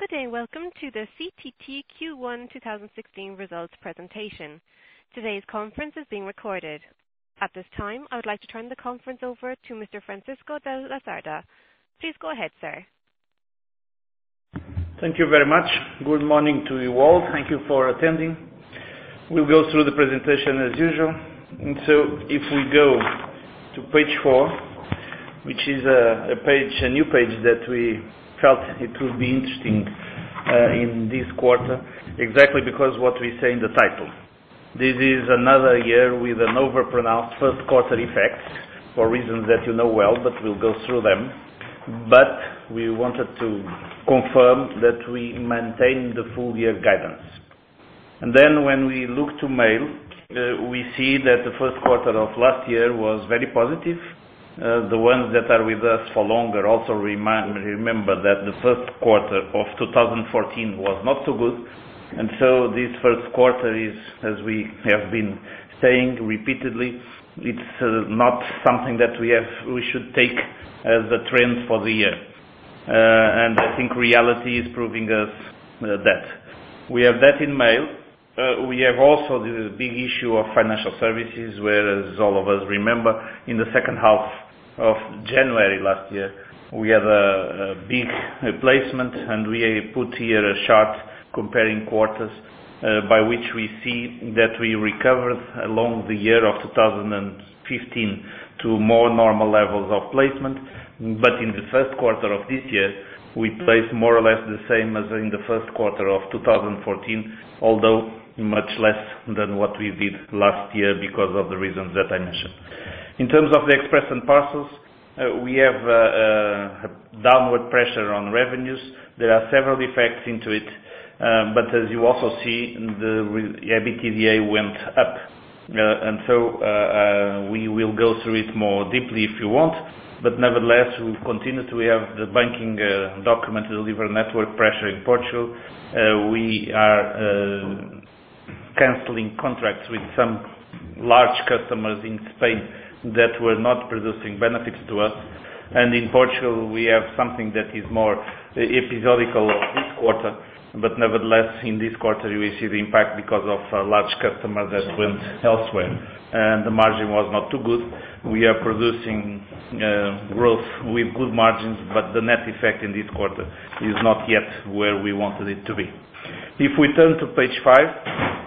Good day, welcome to the CTT Q1 2016 results presentation. Today's conference is being recorded. At this time, I would like to turn the conference over to Mr. Francisco de la Cerda. Please go ahead, sir. Thank you very much. Good morning to you all. Thank you for attending. We'll go through the presentation as usual. And so if we go to page 4, which is a new page that we felt it would be interesting in this quarter, exactly because what we say in the title. This is another year with an overpronounced first quarter effect for reasons that you know well, but we'll go through them. But we wanted to confirm that we maintain the full year guidance. And then when we look to mail, we see that the first quarter of last year was very positive. The ones that are with us for longer also remember that the first quarter of 2014 was not so good. And so this first quarter is, as we have been saying repeatedly, it's not something that we should take as a trend for the year. And I think reality is proving us that. We have that in mail. We have also the big issue of financial services, whereas all of us remember in the second half of January last year we had a big placement, and we put here a chart comparing quarters by which we see that we recovered along the year of 2015 to more normal levels of placement, but in the first quarter of this year we placed more or less the same as in the first quarter of 2014, although much less than what we did last year because of the reasons that I mentioned. In terms of the Express and Parcels, we have a downward pressure on revenues. There are several effects into it, but as you also see, the EBITDA went up. And so we will go through it more deeply if you want, but nevertheless we continue to have the banking document delivery network pressure in Portugal. We are cancelling contracts with some large customers in Spain that were not producing benefits to us, and in Portugal we have something that is more episodical this quarter, but nevertheless in this quarter you will see the impact because of a large customer that went elsewhere, and the margin was not too good. We are producing growth with good margins, but the net effect in this quarter is not yet where we wanted it to be. If we turn to page 5,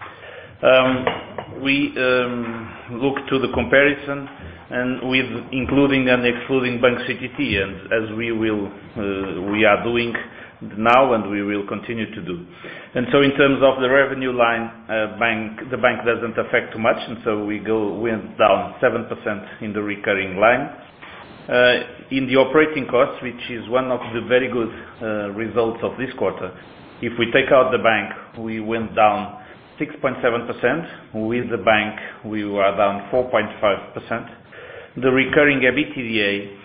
we look to the comparison, and with including and excluding Banco CTT, and as we are doing now and we will continue to do. And so in terms of the revenue line, the bank doesn't affect too much, and so we went down 7% in the recurring line. In the operating costs, which is one of the very good results of this quarter, if we take out the bank, we went down 6.7%. With the bank, we were down 4.5%. The recurring EBITDA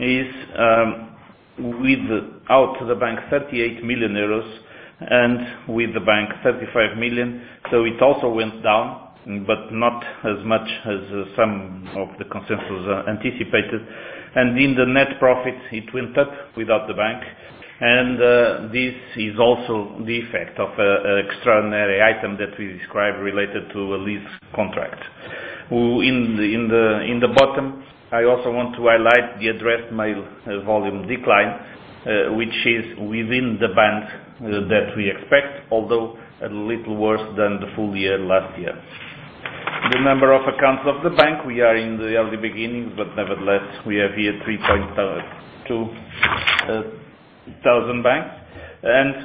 is without the bank 38 million euros, and with the bank 35 million. So it also went down, but not as much as some of the consensus anticipated. And in the net profit, it went up without the bank. And this is also the effect of an extraordinary item that we described related to a lease contract. In the bottom, I also want to highlight the addressed mail volume decline, which is within the band that we expect, although a little worse than the full year last year. The number of accounts of the bank, we are in the early beginnings, but nevertheless we have here 3.2 thousand banks and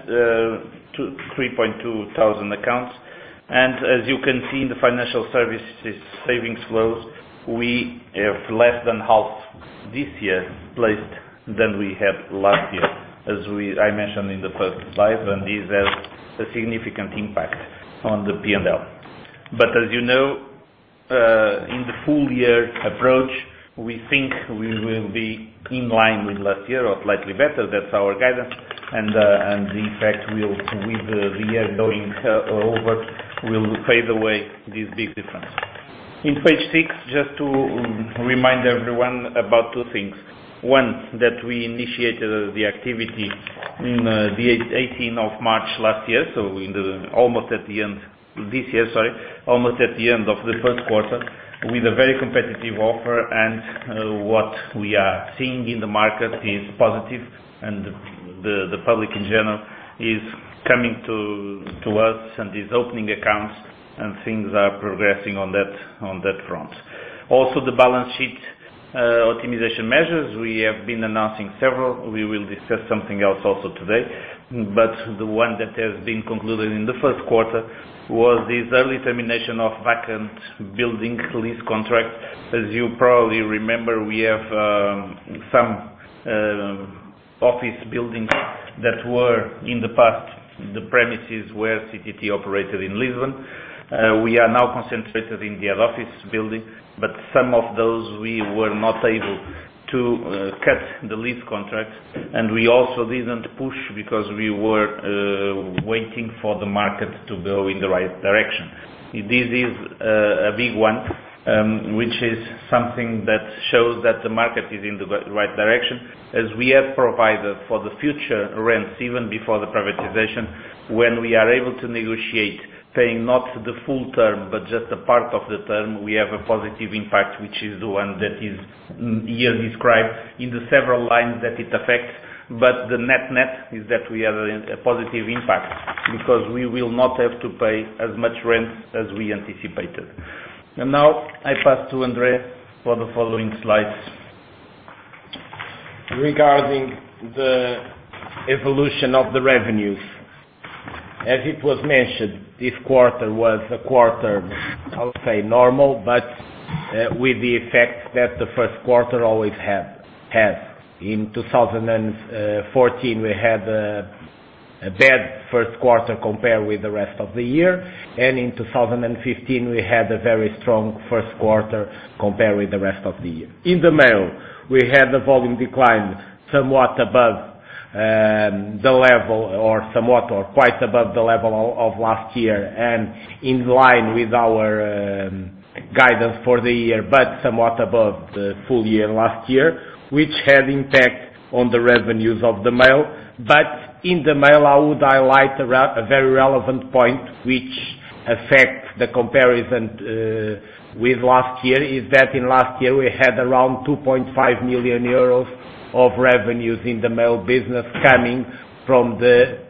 3.2 thousand accounts. And as you can see in the financial services savings flows, we have less than half this year placed than we had last year, as I mentioned in the first slide, and this has a significant impact on the P&L. But as you know, in the full year approach, we think we will be in line with last year or slightly better. That's our guidance, and the effect will, with the year going over, will fade away this big difference. In page 6, just to remind everyone about two things. One, that we initiated the activity the 18th of March last year, so almost at the end of the first quarter, with a very competitive offer, and what we are seeing in the market is positive, and the public in general is coming to us and is opening accounts, and things are progressing on that front. Also, the balance sheet optimization measures, we have been announcing several. We will discuss something else also today, but the one that has been concluded in the first quarter was this early termination of vacant building lease contract. As you probably remember, we have some office buildings that were in the past the premises where CTT operated in Lisbon. We are now concentrated in the head office building, but some of those we were not able to cut the lease contract, and we also didn't push because we were waiting for the market to go in the right direction. This is a big one, which is something that shows that the market is in the right direction, as we have provided for the future rents even before the privatization, when we are able to negotiate paying not the full term but just a part of the term, we have a positive impact, which is the one that is here described in the several lines that it affects. But the net is that we have a positive impact, because we will not have to pay as much rent as we anticipated. And now I pass to André for the following slides. Regarding the evolution of the revenues, as it was mentioned, this quarter was a quarter, I would say, normal, but with the effect that the first quarter always has. In 2014 we had a bad first quarter compared with the rest of the year, and in 2015 we had a very strong first quarter compared with the rest of the year. In the mail, we had the volume decline somewhat above the level, or somewhat or quite above the level of last year, and in line with our guidance for the year, but somewhat above the full year last year, which had impact on the revenues of the mail. But in the mail, I would highlight a very relevant point which affects the comparison with last year, is that in last year we had around 2.5 million euros of revenues in the mail business coming from the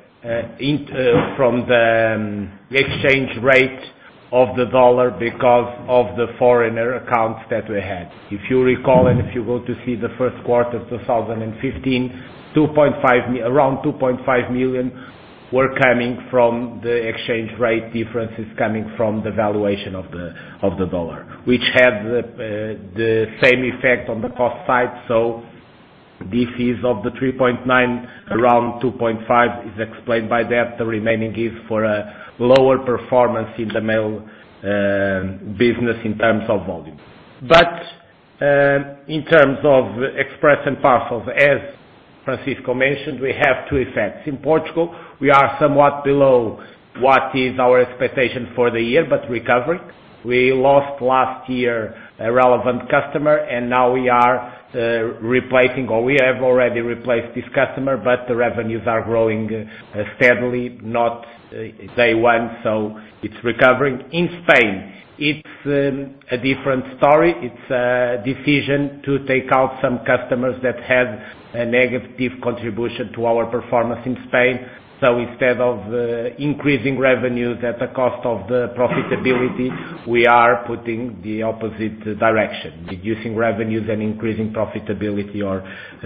exchange rate of the dollar because of the foreigner accounts that we had. If you recall, and if you go to see the first quarter of 2015, around 2.5 million were coming from the exchange rate differences coming from the valuation of the dollar, which had the same effect on the cost side. So this is of the 3.9, around 2.5 is explained by that. The remaining is for a lower performance in the mail business in terms of volume. But in terms of express and parcels, as Francisco mentioned, we have two effects. In Portugal, we are somewhat below what is our expectation for the year, but recovering. We lost last year a relevant customer, and now we are replacing, or we have already replaced this customer, but the revenues are growing steadily, not day one, so it's recovering. In Spain, it's a different story. It's a decision to take out some customers that had a negative contribution to our performance in Spain. So instead of increasing revenues at the cost of the profitability, we are putting the opposite direction, reducing revenues and increasing profitability, or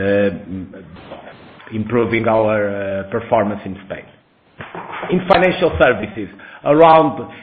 improving our performance in Spain. In financial services, around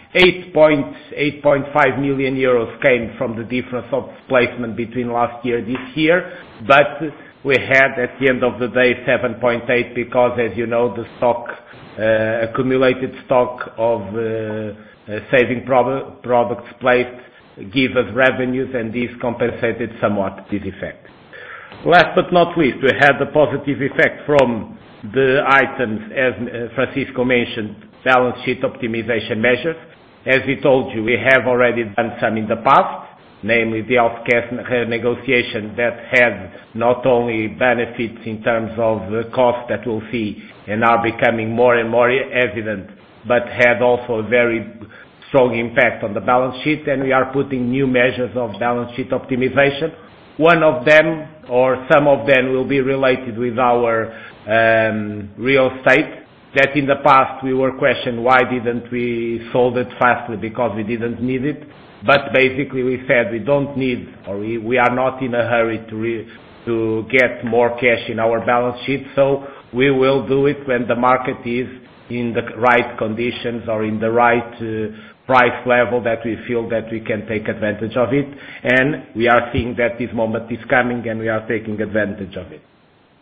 8.5 million euros came from the difference of placement between last year and this year, but we had at the end of the day 7.8, because, as you know, the stock, accumulated stock of saving products placed give us revenues, and this compensated somewhat this effect. Last but not least, we had the positive effect from the items, as Francisco mentioned, balance sheet optimization measures. As we told you, we have already done some in the past. namely the healthcare negotiation that had not only benefits in terms of the cost that we'll see and are becoming more and more evident, but had also a very strong impact on the balance sheet, and we are putting new measures of balance sheet optimization. One of them, or some of them, will be related with our real estate, that in the past we were questioned why didn't we sold it fastly, because we didn't need it. But basically we said we don't need, or we are not in a hurry to get more cash in our balance sheet, so we will do it when the market is in the right conditions or in the right price level that we feel that we can take advantage of it. And we are seeing that this moment is coming and we are taking advantage of it.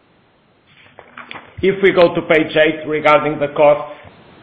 If we go to page 8 regarding the costs,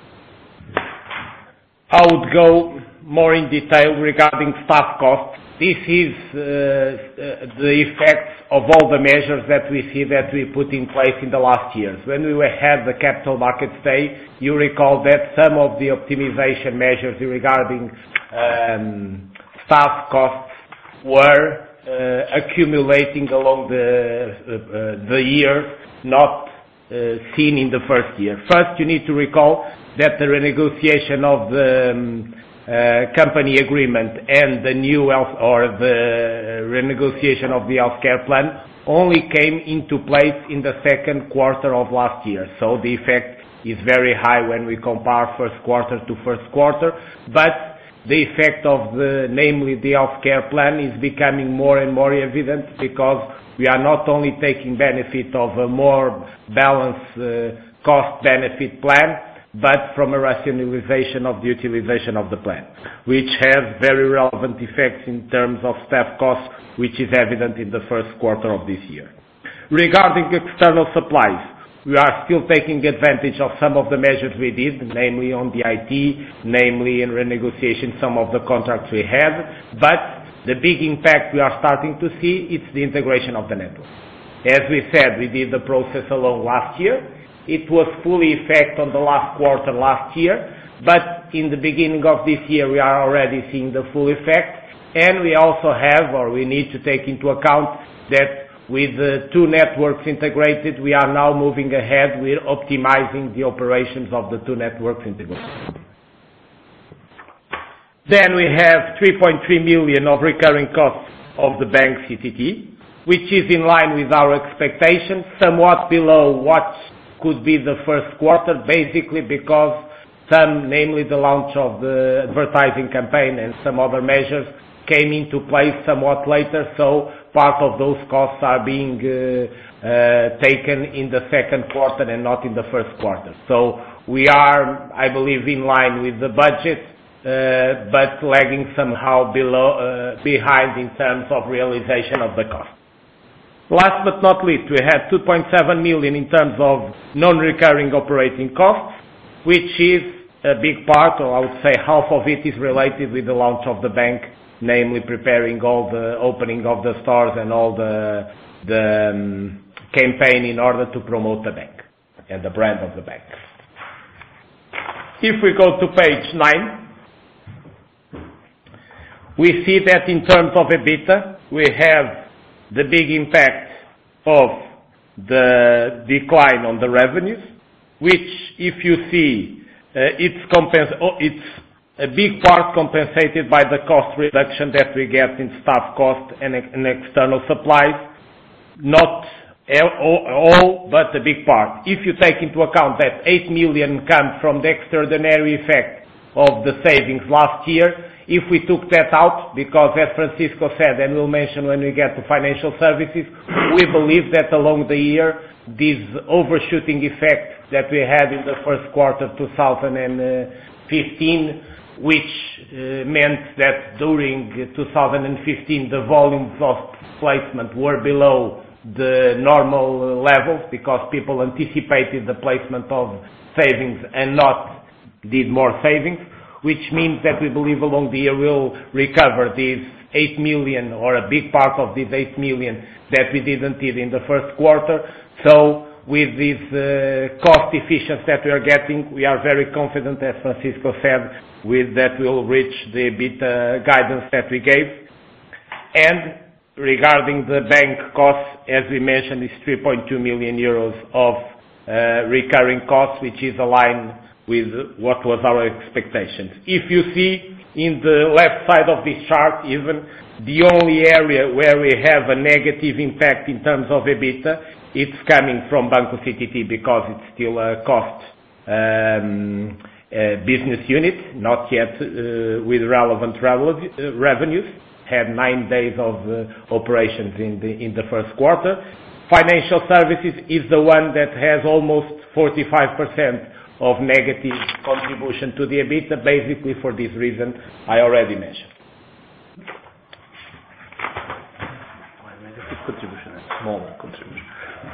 I would go more in detail regarding staff costs. This is the effects of all the measures that we see that we put in place in the last years. When we had the Capital Markets Day, you recall that some of the optimization measures regarding staff costs were accumulating along the year, not seen in the first year. First, you need to recall that the renegotiation of the company agreement and the new health, or the renegotiation of the healthcare plan only came into place in the second quarter of last year. So the effect is very high when we compare first quarter to first quarter, but the effect of namely the healthcare plan is becoming more and more evident, because we are not only taking benefit of a more balanced cost-benefit plan, but from a rationalization of the utilization of the plan, which has very relevant effects in terms of staff costs, which is evident in the first quarter of this year. Regarding external supplies, we are still taking advantage of some of the measures we did, namely on the IT, namely in renegotiation some of the contracts we had, but the big impact we are starting to see, it's the integration of the network. As we said, we did the process alone last year. It was fully effect on the last quarter last year, but in the beginning of this year we are already seeing the full effect, and we also have, or we need to take into account, that with the two networks integrated, we are now moving ahead with optimizing the operations of the two networks integrated. Then we have 3.3 million of recurring costs of the bank CTT, which is in line with our expectations, somewhat below what could be the first quarter, basically because some, namely the launch of the advertising campaign and some other measures, came into place somewhat later, so part of those costs are being taken in the second quarter and not in the first quarter. So we are, I believe, in line with the budget, but lagging somehow behind in terms of realization of the cost. Last but not least, we had 2.7 million in terms of non-recurring operating costs, which is a big part, or I would say half of it is related with the launch of the bank, namely preparing all the opening of the stores and all the campaign in order to promote the bank and the brand of the bank. If we go to page 9, we see that in terms of EBITDA, we have the big impact of the decline on the revenues, which, if you see, it's a big part compensated by the cost reduction that we get in staff cost and external supplies. Not all, but a big part. If you take into account that 8 million comes from the extraordinary effect of the savings last year, if we took that out, because as Francisco said, and we'll mention when we get to financial services, we believe that along the year, this overshooting effect that we had in the first quarter 2015, which meant that during 2015 the volumes of placement were below the normal levels, because people anticipated the placement of savings and not did more savings, which means that we believe along the year we'll recover these 8 million, or a big part of these 8 million that we didn't did in the first quarter. So with this cost efficiency that we are getting, we are very confident, as Francisco said, with that we'll reach the EBITDA guidance that we gave. And regarding the bank costs, as we mentioned, is 3.2 million euros of recurring costs, which is aligned with what was our expectations. If you see in the left side of this chart, even the only area where we have a negative impact in terms of EBITDA, it's coming from Banco CTT because it's still a cost business unit, not yet with relevant revenues. Had 9 days of operations in the first quarter. Financial services is the one that has almost 45% of negative contribution to the EBITDA, basically for this reason I already mentioned. Negative contribution, smaller contribution.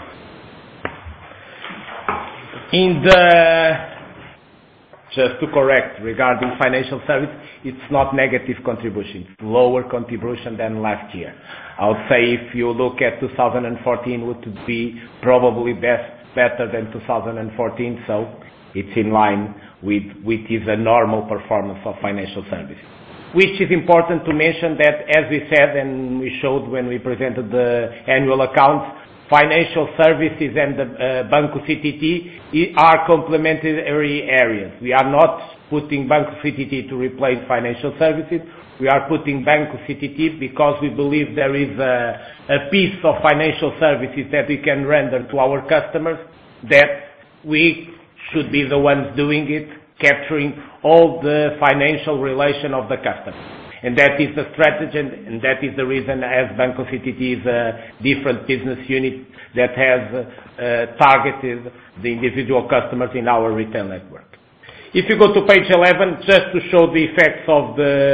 Just to correct, regarding financial service, it's not negative contribution, it's lower contribution than last year. I would say if you look at 2014, would be probably better than 2014, so it's in line with is a normal performance of financial services. Which is important to mention that, as we said and we showed when we presented the annual accounts, financial services and the Banco CTT are complementary areas. We are not putting Banco CTT to replace financial services. We are putting Banco CTT because we believe there is a piece of financial services that we can render to our customers that we should be the ones doing it, capturing all the financial relation of the customer. And that is the strategy, and that is the reason as Banco CTT is a different business unit that has targeted the individual customers in our retail network. If you go to page 11, just to show the effects of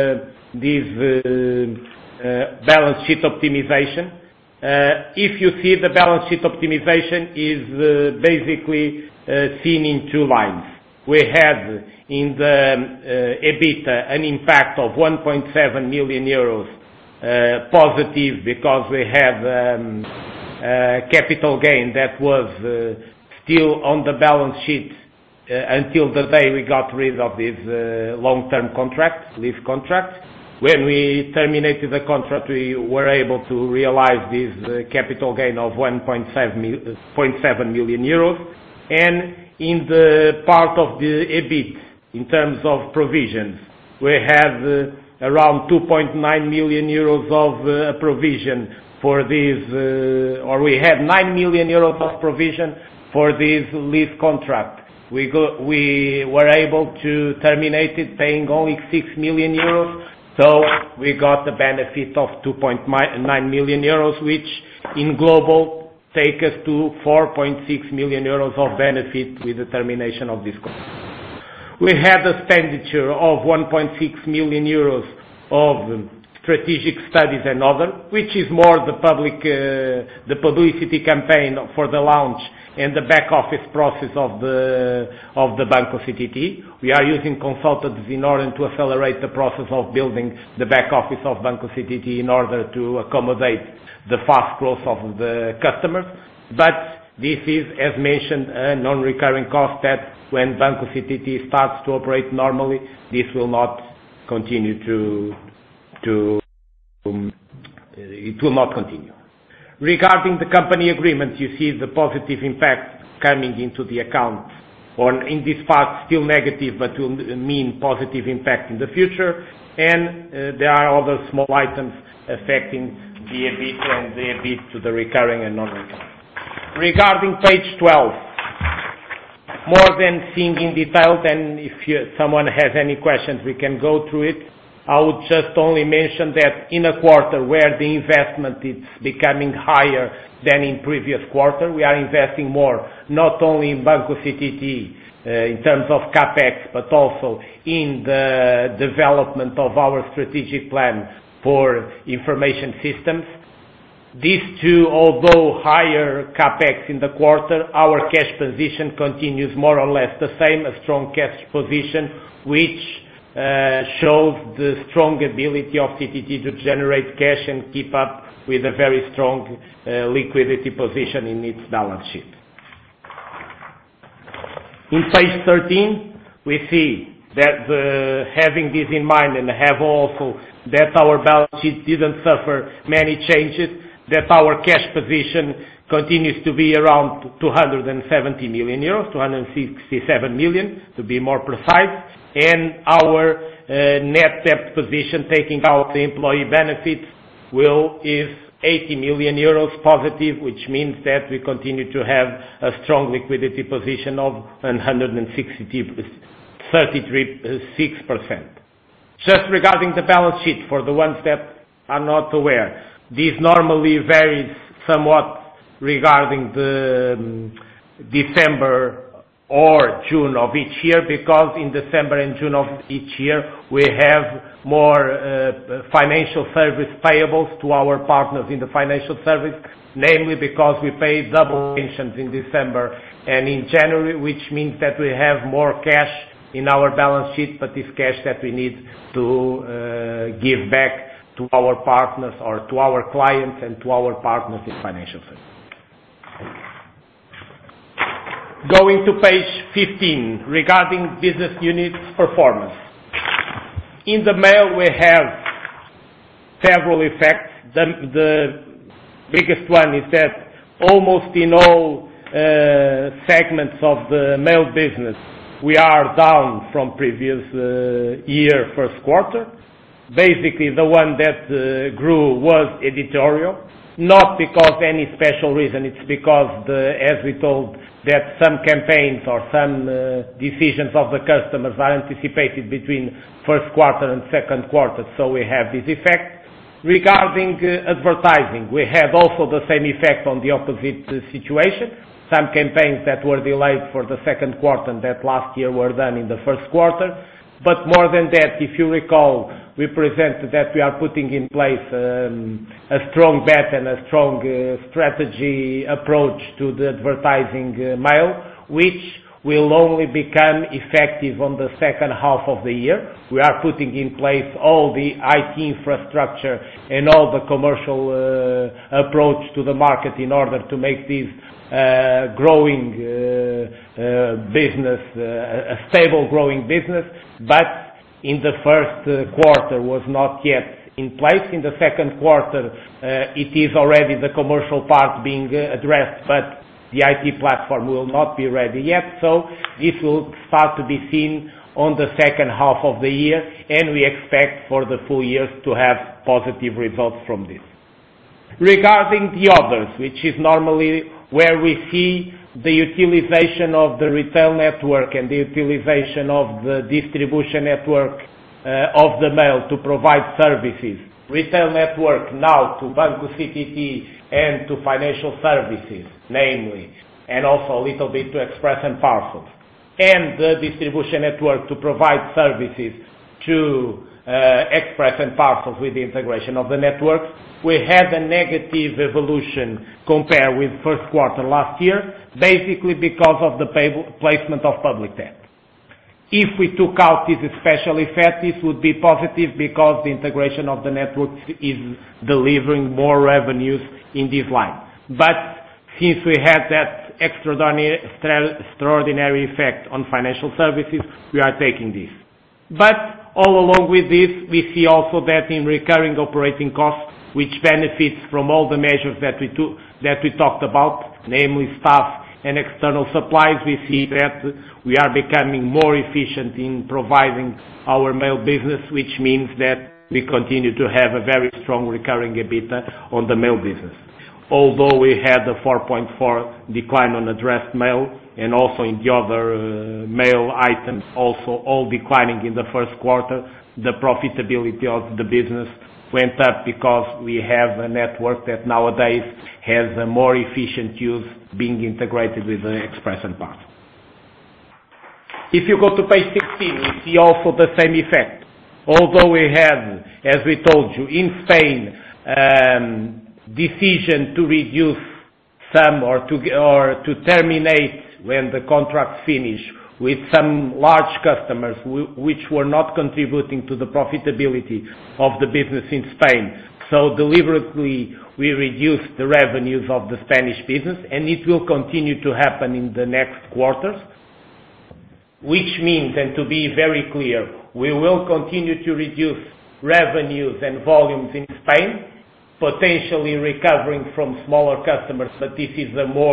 this balance sheet optimization. If you see, the balance sheet optimization is basically seen in two lines. We had in the EBITDA an impact of 1.7 million euros positive because we had capital gain that was still on the balance sheet until the day we got rid of this long-term contract, lease contract. When we terminated the contract, we were able to realize this capital gain of 1.7 million euros. And in the part of the EBIT, in terms of provisions, we have around 2.9 million euros of provision for this, or we had 9 million euros of provision for this lease contract. We were able to terminate it paying only 6 million euros, so we got the benefit of 2.9 million euros, which in global take us to 4.6 million euros of benefit with the termination of this contract. We had a expenditure of 1.6 million euros of strategic studies and other, which is more the publicity campaign for the launch and the back office process of the Banco CTT. We are using consultants in order to accelerate the process of building the back office of Banco CTT in order to accommodate the fast growth of the customers. But this is, as mentioned, a non-recurring cost that when Banco CTT starts to operate normally, this will not continue it will not continue. Regarding the company agreement, you see the positive impact coming into the account, or in this part still negative, but will mean positive impact in the future. And there are other small items affecting the EBIT and the EBIT to the recurring and non-recurring. Regarding page 12, more than seeing in detail, and if someone has any questions, we can go through it. I would just only mention that in a quarter where the investment is becoming higher than in previous quarter, we are investing more, not only in Banco CTT in terms of CAPEX, but also in the development of our strategic plan for information systems. These two, although higher CAPEX in the quarter, our cash position continues more or less the same, a strong cash position, which shows the strong ability of CTT to generate cash and keep up with a very strong liquidity position in its balance sheet. In page 13, we see that having this in mind and have also that our balance sheet didn't suffer many changes, that our cash position continues to be around 270 million euros, 267 million to be more precise, and our net debt position, taking out the employee benefits, is 80 million euros positive, which means that we continue to have a strong liquidity position of 133.6%. Just regarding the balance sheet, for the ones that are not aware, this normally varies somewhat regarding the December or June of each year, because in December and June of each year we have more financial service payables to our partners in the financial service, namely because we pay double pensions in December and in January, which means that we have more cash in our balance sheet, but it's cash that we need to give back to our partners or to our clients and to our partners in financial service. Going to page 15, regarding business units performance. In the mail we have several effects. The biggest one is that almost in all segments of the mail business we are down from previous year first quarter. Basically the one that grew was editorial, not because any special reason, it's because as we told that some campaigns or some decisions of the customers are anticipated between first quarter and second quarter, so we have this effect. Regarding advertising, we had also the same effect on the opposite situation. Some campaigns that were delayed for the second quarter and that last year were done in the first quarter. But more than that, if you recall, we presented that we are putting in place a strong bet and a strong strategy approach to the advertising mail, which will only become effective on the second half of the year. We are putting in place all the IT infrastructure and all the commercial approach to the market in order to make this growing business, a stable growing business, but in the first quarter was not yet in place. In the second quarter it is already the commercial part being addressed, but the IT platform will not be ready yet, so this will start to be seen on the second half of the year, and we expect for the full years to have positive results from this. Regarding the others, which is normally where we see the utilization of the retail network and the utilization of the distribution network of the mail to provide services. Retail network now to Banco CTT and to financial services, namely, and also a little bit to Express and Parcels. And the distribution network to provide services to Express and Parcels with the integration of the networks. We had a negative evolution compared with first quarter last year, basically because of the placement of public debt. If we took out this special effect, this would be positive because the integration of the networks is delivering more revenues in this line. But since we had that extraordinary effect on financial services, we are taking this. But all along with this, we see also that in recurring operating costs, which benefits from all the measures that we talked about, namely staff and external supplies, we see that we are becoming more efficient in providing our mail business, which means that we continue to have a very strong recurring EBITDA on the mail business. Although we had a 4.4 decline on addressed mail, and also in the other mail items, also all declining in the first quarter, the profitability of the business went up because we have a network that nowadays has a more efficient use being integrated with the Express and Parcels. If you go to page 16, we see also the same effect. Although we had, as we told you, in Spain, decision to reduce some or to terminate when the contracts finish with some large customers which were not contributing to the profitability of the business in Spain. So deliberately we reduced the revenues of the Spanish business, and it will continue to happen in the next quarters. which means, and to be very clear, we will continue to reduce revenues and volumes in Spain, potentially recovering from smaller customers, but this is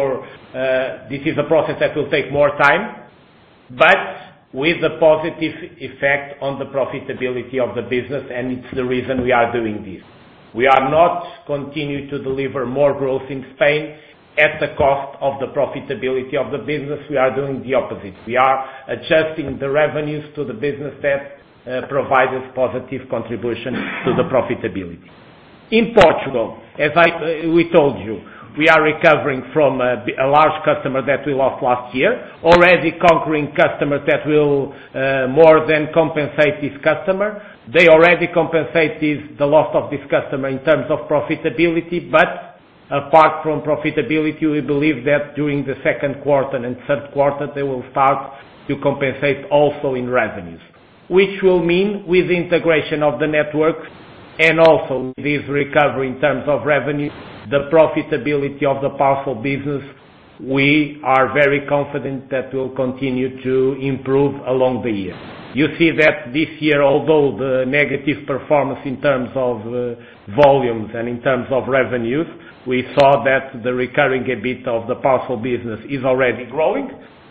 a process that will take more time, but with a positive effect on the profitability of the business, and it's the reason we are doing this. We are not continuing to deliver more growth in Spain at the cost of the profitability of the business. We are doing the opposite. We are adjusting the revenues to the business that provides us positive contribution to the profitability. In Portugal, as we told you, we are recovering from a large customer that we lost last year, already conquering customers that will more than compensate this customer. They already compensated the loss of this customer in terms of profitability, but apart from profitability, we believe that during the second quarter and third quarter, they will start to compensate also in revenues, which will mean with the integration of the network and also this recovery in terms of revenue, the profitability of the parcel business, we are very confident that will continue to improve along the year. You see that this year, although the negative performance in terms of volumes and in terms of revenues, we saw that the recurring EBIT of the parcel business is already growing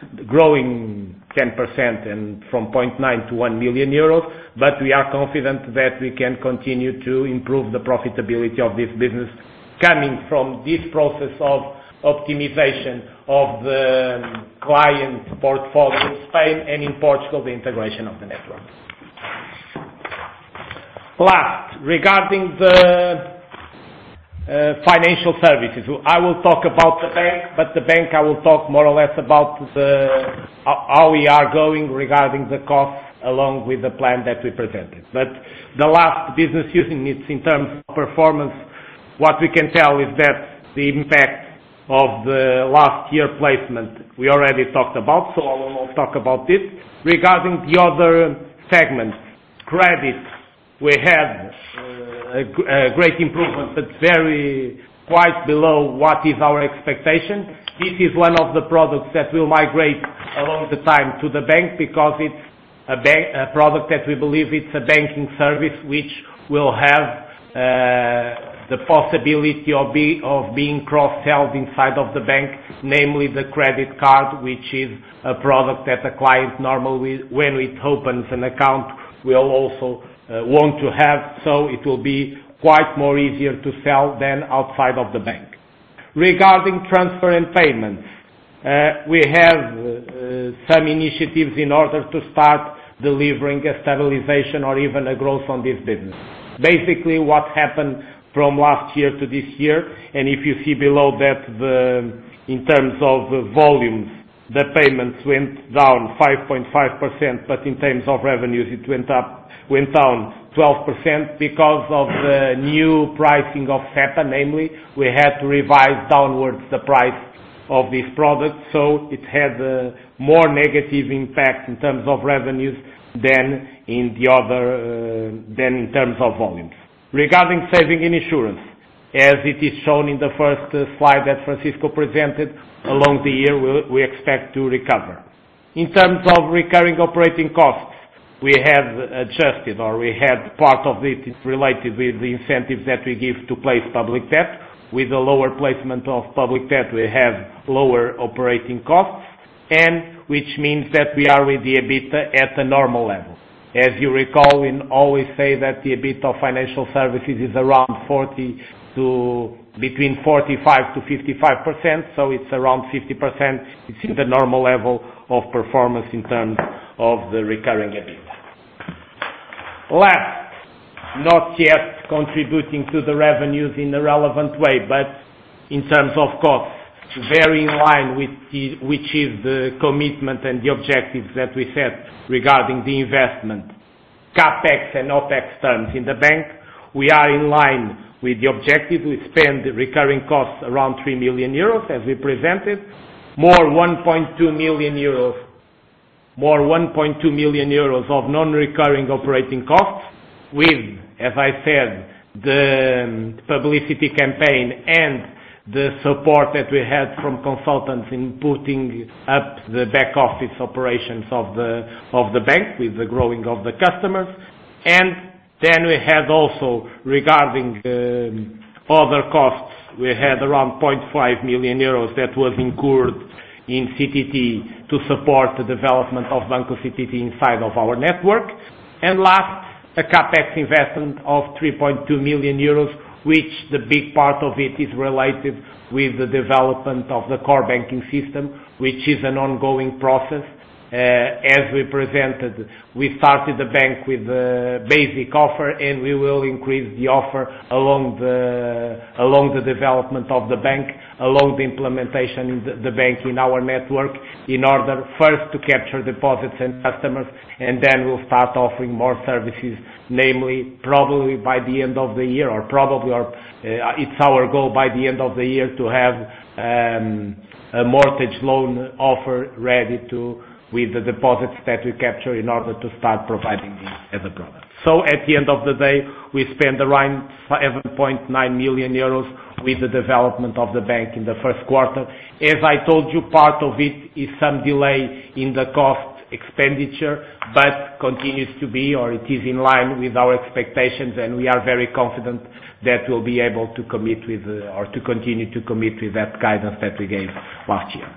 10% and from 0.9 to 1 million euros, but we are confident that we can continue to improve the profitability of this business coming from this process of optimization of the client portfolio in Spain and in Portugal, the integration of the network. Last, regarding the financial services, I will talk about the bank, but the bank I will talk more or less about how we are going regarding the costs along with the plan that we presented. But the last business unit in terms of performance, what we can tell is that the impact of the last year placement we already talked about, so I will not talk about it. Regarding the other segments, credit, we had a great improvement, but quite below what is our expectation. This is one of the products that will migrate along the time to the bank because it's a product that we believe it's a banking service which will have the possibility of being cross-sold inside of the bank, namely the credit card, which is a product that a client normally, when it opens an account, will also want to have, so it will be quite more easier to sell than outside of the bank. Regarding transfer and payments, we have some initiatives in order to start delivering a stabilization or even a growth on this business. Basically, what happened from last year to this year, and if you see below that, in terms of volumes, the payments went down 5.5%, but in terms of revenues, it went down 12% because of the new pricing of SEPA, namely, we had to revise downwards the price of this product, so it had a more negative impact in terms of revenues than in terms of volumes. Regarding saving and insurance, as it is shown in the first slide that Francisco presented, along the year we expect to recover. In terms of recurring operating costs, we have adjusted, or we had part of it related with the incentives that we give to place public debt. With the lower placement of public debt, we have lower operating costs, and which means that we are with the EBITDA at a normal level. As you recall, we always say that the EBITDA of financial services is around between 45 to 55%, so it's around 50%. It's in the normal level of performance in terms of the recurring EBITDA. Last, not yet contributing to the revenues in a relevant way, but in terms of costs, very in line with which is the commitment and the objectives that we set regarding the investment, CapEx and OpEx terms in the bank. We are in line with the objective. We spend the recurring costs around 3 million euros as we presented, more 1.2 million euros of non-recurring operating costs with, as I said, the publicity campaign and the support that we had from consultants in putting up the back office operations of the bank with the growing of the customers. And then we had also, regarding other costs, we had around 0.5 million euros that was incurred in CTT to support the development of Banco CTT inside of our network. And last, a capex investment of 3.2 million euros, which the big part of it is related with the development of the core banking system, which is an ongoing process. As we presented, we started the bank with the basic offer, and we will increase the offer along the development of the bank, along the implementation in the bank in our network, in order first to capture deposits and customers, and then we'll start offering more services, namely probably by the end of the year, it's our goal by the end of the year to have a mortgage loan offer ready with the deposits that we capture in order to start providing this as a product. So at the end of the day, we spend around 7.9 million euros with the development of the bank in the first quarter. As I told you, part of it is some delay in the cost expenditure, but continues to be, or it is in line with our expectations, and we are very confident that we'll be able to commit with, or to continue to commit with that guidance that we gave last year.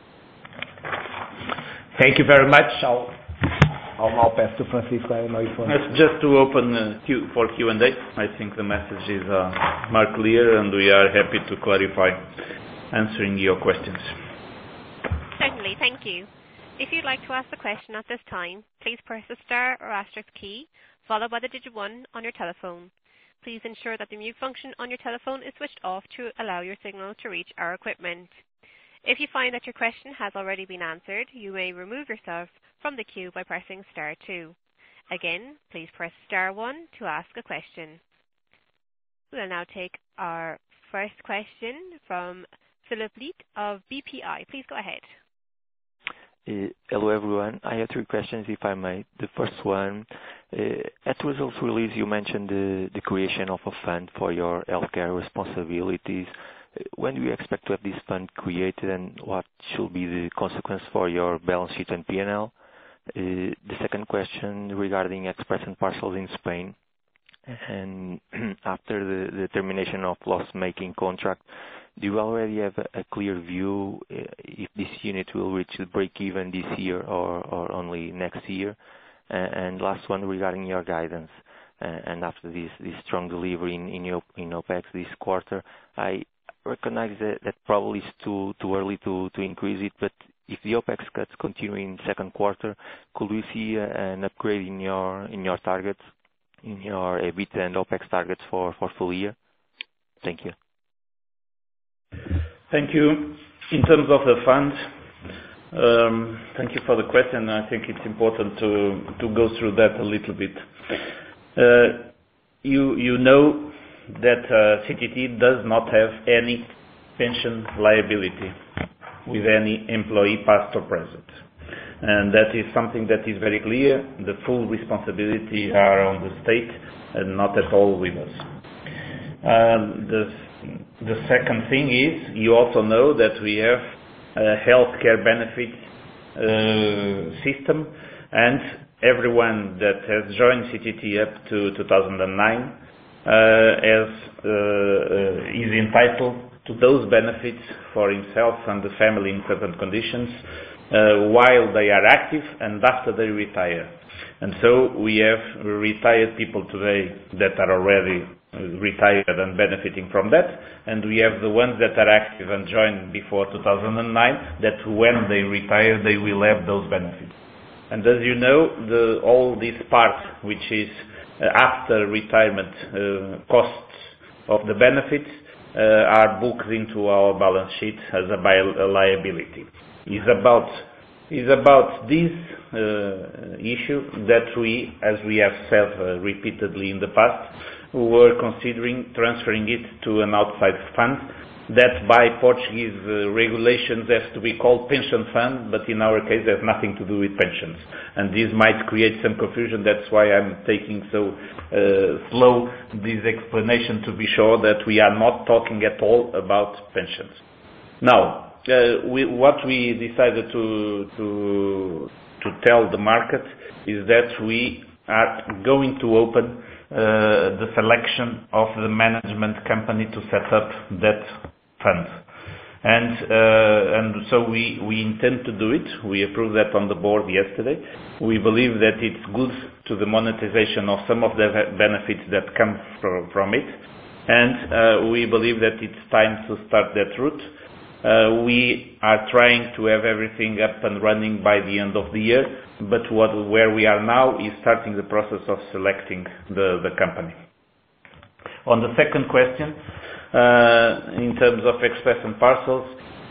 Thank you very much. I'll now pass to Francisco. I don't know if you want just to open for Q&A. I think the message is more clear, and we are happy to clarify answering your questions. Certainly, thank you. If you'd like to ask a question at this time, please press the star or asterisk key, followed by the digit 1 on your telephone. Please ensure that the mute function on your telephone is switched off to allow your signal to reach our equipment. If you find that your question has already been answered, you may remove yourself from the queue by pressing star 2. Again, please press star 1 to ask a question. We'll now take our first question from Philip Leet of BPI. Please go ahead. Hello everyone. I have 3 questions if I may. The first one, at the results release you mentioned the creation of a fund for your healthcare responsibilities. When do you expect to have this fund created, and what should be the consequence for your balance sheet and P&L? The second question regarding Express and Parcels in Spain. And after the termination of loss-making contract, do you already have a clear view if this unit will reach the break-even this year or only next year? And last one regarding your guidance. And after this strong delivery in OPEX this quarter, I recognize that probably it's too early to increase it, but if the OPEX cuts continue in second quarter, could we see an upgrade in your targets, in your EBIT and OPEX targets for full year? Thank you. Thank you. In terms of the fund, thank you for the question. I think it's important to go through that a little bit. You know that CTT does not have any pension liability with any employee past or present. And that is something that is very clear. The full responsibility are on the state and not at all with us. The second thing is, you also know that we have a healthcare benefit system, and everyone that has joined CTT up to 2009 is entitled to those benefits for himself and the family in certain conditions while they are active and after they retire. And so we have retired people today that are already retired and benefiting from that, and we have the ones that are active and joined before 2009 that when they retire they will have those benefits. And as you know, all this part which is after retirement costs of the benefits are booked into our balance sheet as a liability. Is about this issue that we, as we have said repeatedly in the past, were considering transferring it to an outside fund that by Portuguese regulations has to be called pension fund, but in our case has nothing to do with pensions. And this might create some confusion. That's why I'm taking so slow this explanation, to be sure that we are not talking at all about pensions. Now, what we decided to tell the market is that we are going to open the selection of the management company to set up that fund. And so we intend to do it. We approved that on the board yesterday. We believe that it's good to the monetization of some of the benefits that come from it. And we believe that it's time to start that route. We are trying to have everything up and running by the end of the year, but where we are now is starting the process of selecting the company. On the second question, in terms of Express and Parcels,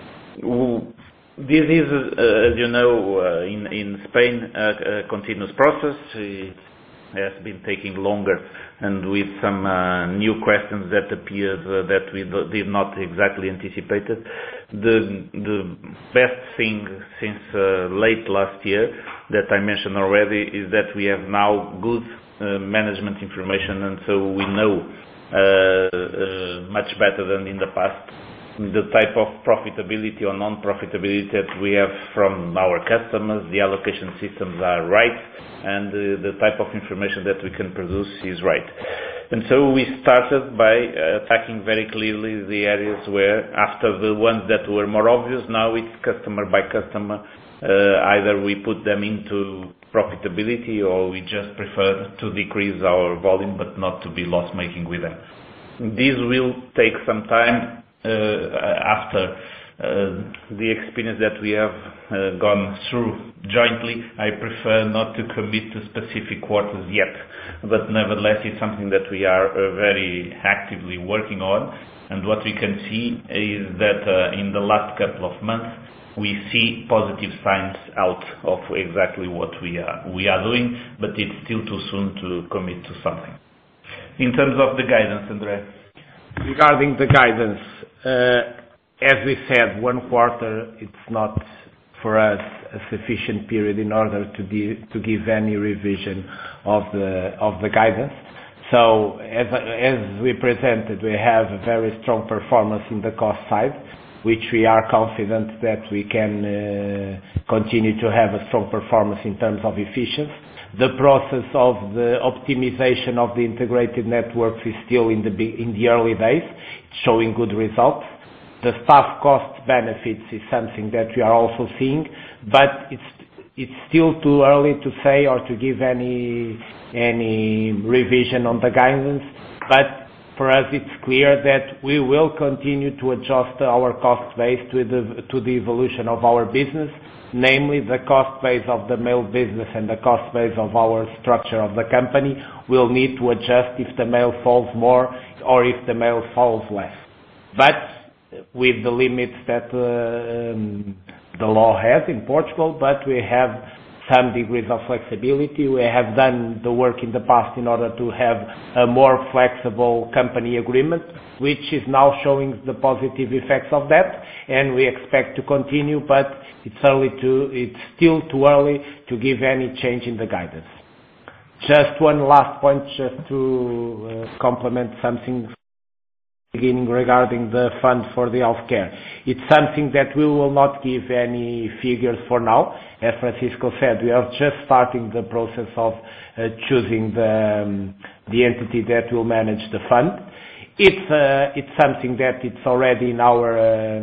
this is, as you know, in Spain, a continuous process. It has been taking longer, and with some new questions that appeared that we did not exactly anticipate it. The best thing since late last year that I mentioned already is that we have now good management information, and so we know much better than in the past the type of profitability or non-profitability that we have from our customers. The allocation systems are right, and the type of information that we can produce is right. And so we started by attacking very clearly the areas where, after the ones that were more obvious, now it's customer by customer. Either we put them into profitability, or we just prefer to decrease our volume but not to be loss-making with them. This will take some time. After the experience that we have gone through jointly, I prefer not to commit to specific quarters yet, but nevertheless it's something that we are very actively working on. And what we can see is that in the last couple of months we see positive signs out of exactly what we are doing, but it's still too soon to commit to something. In terms of the guidance, André? Regarding the guidance, as we said, 1 quarter, it's not for us a sufficient period in order to give any revision of the guidance. So as we presented, we have a very strong performance in the cost side, which we are confident that we can continue to have a strong performance in terms of efficiency. The process of the optimization of the integrated networks is still in the early days. It's showing good results. The staff cost benefits is something that we are also seeing, but it's still too early to say or to give any revision on the guidance. But for us, it's clear that we will continue to adjust our cost base to the evolution of our business, namely the cost base of the mail business and the cost base of our structure of the company will need to adjust if the mail falls more or if the mail falls less. But with the limits that the law has in Portugal, but we have some degrees of flexibility. We have done the work in the past in order to have a more flexible company agreement, which is now showing the positive effects of that, and we expect to continue, but it's still too early to give any change in the guidance. Just one last point, just to complement something beginning regarding the fund for the healthcare. It's something that we will not give any figures for now. As Francisco said, we are just starting the process of choosing the entity that will manage the fund. It's something that it's already in our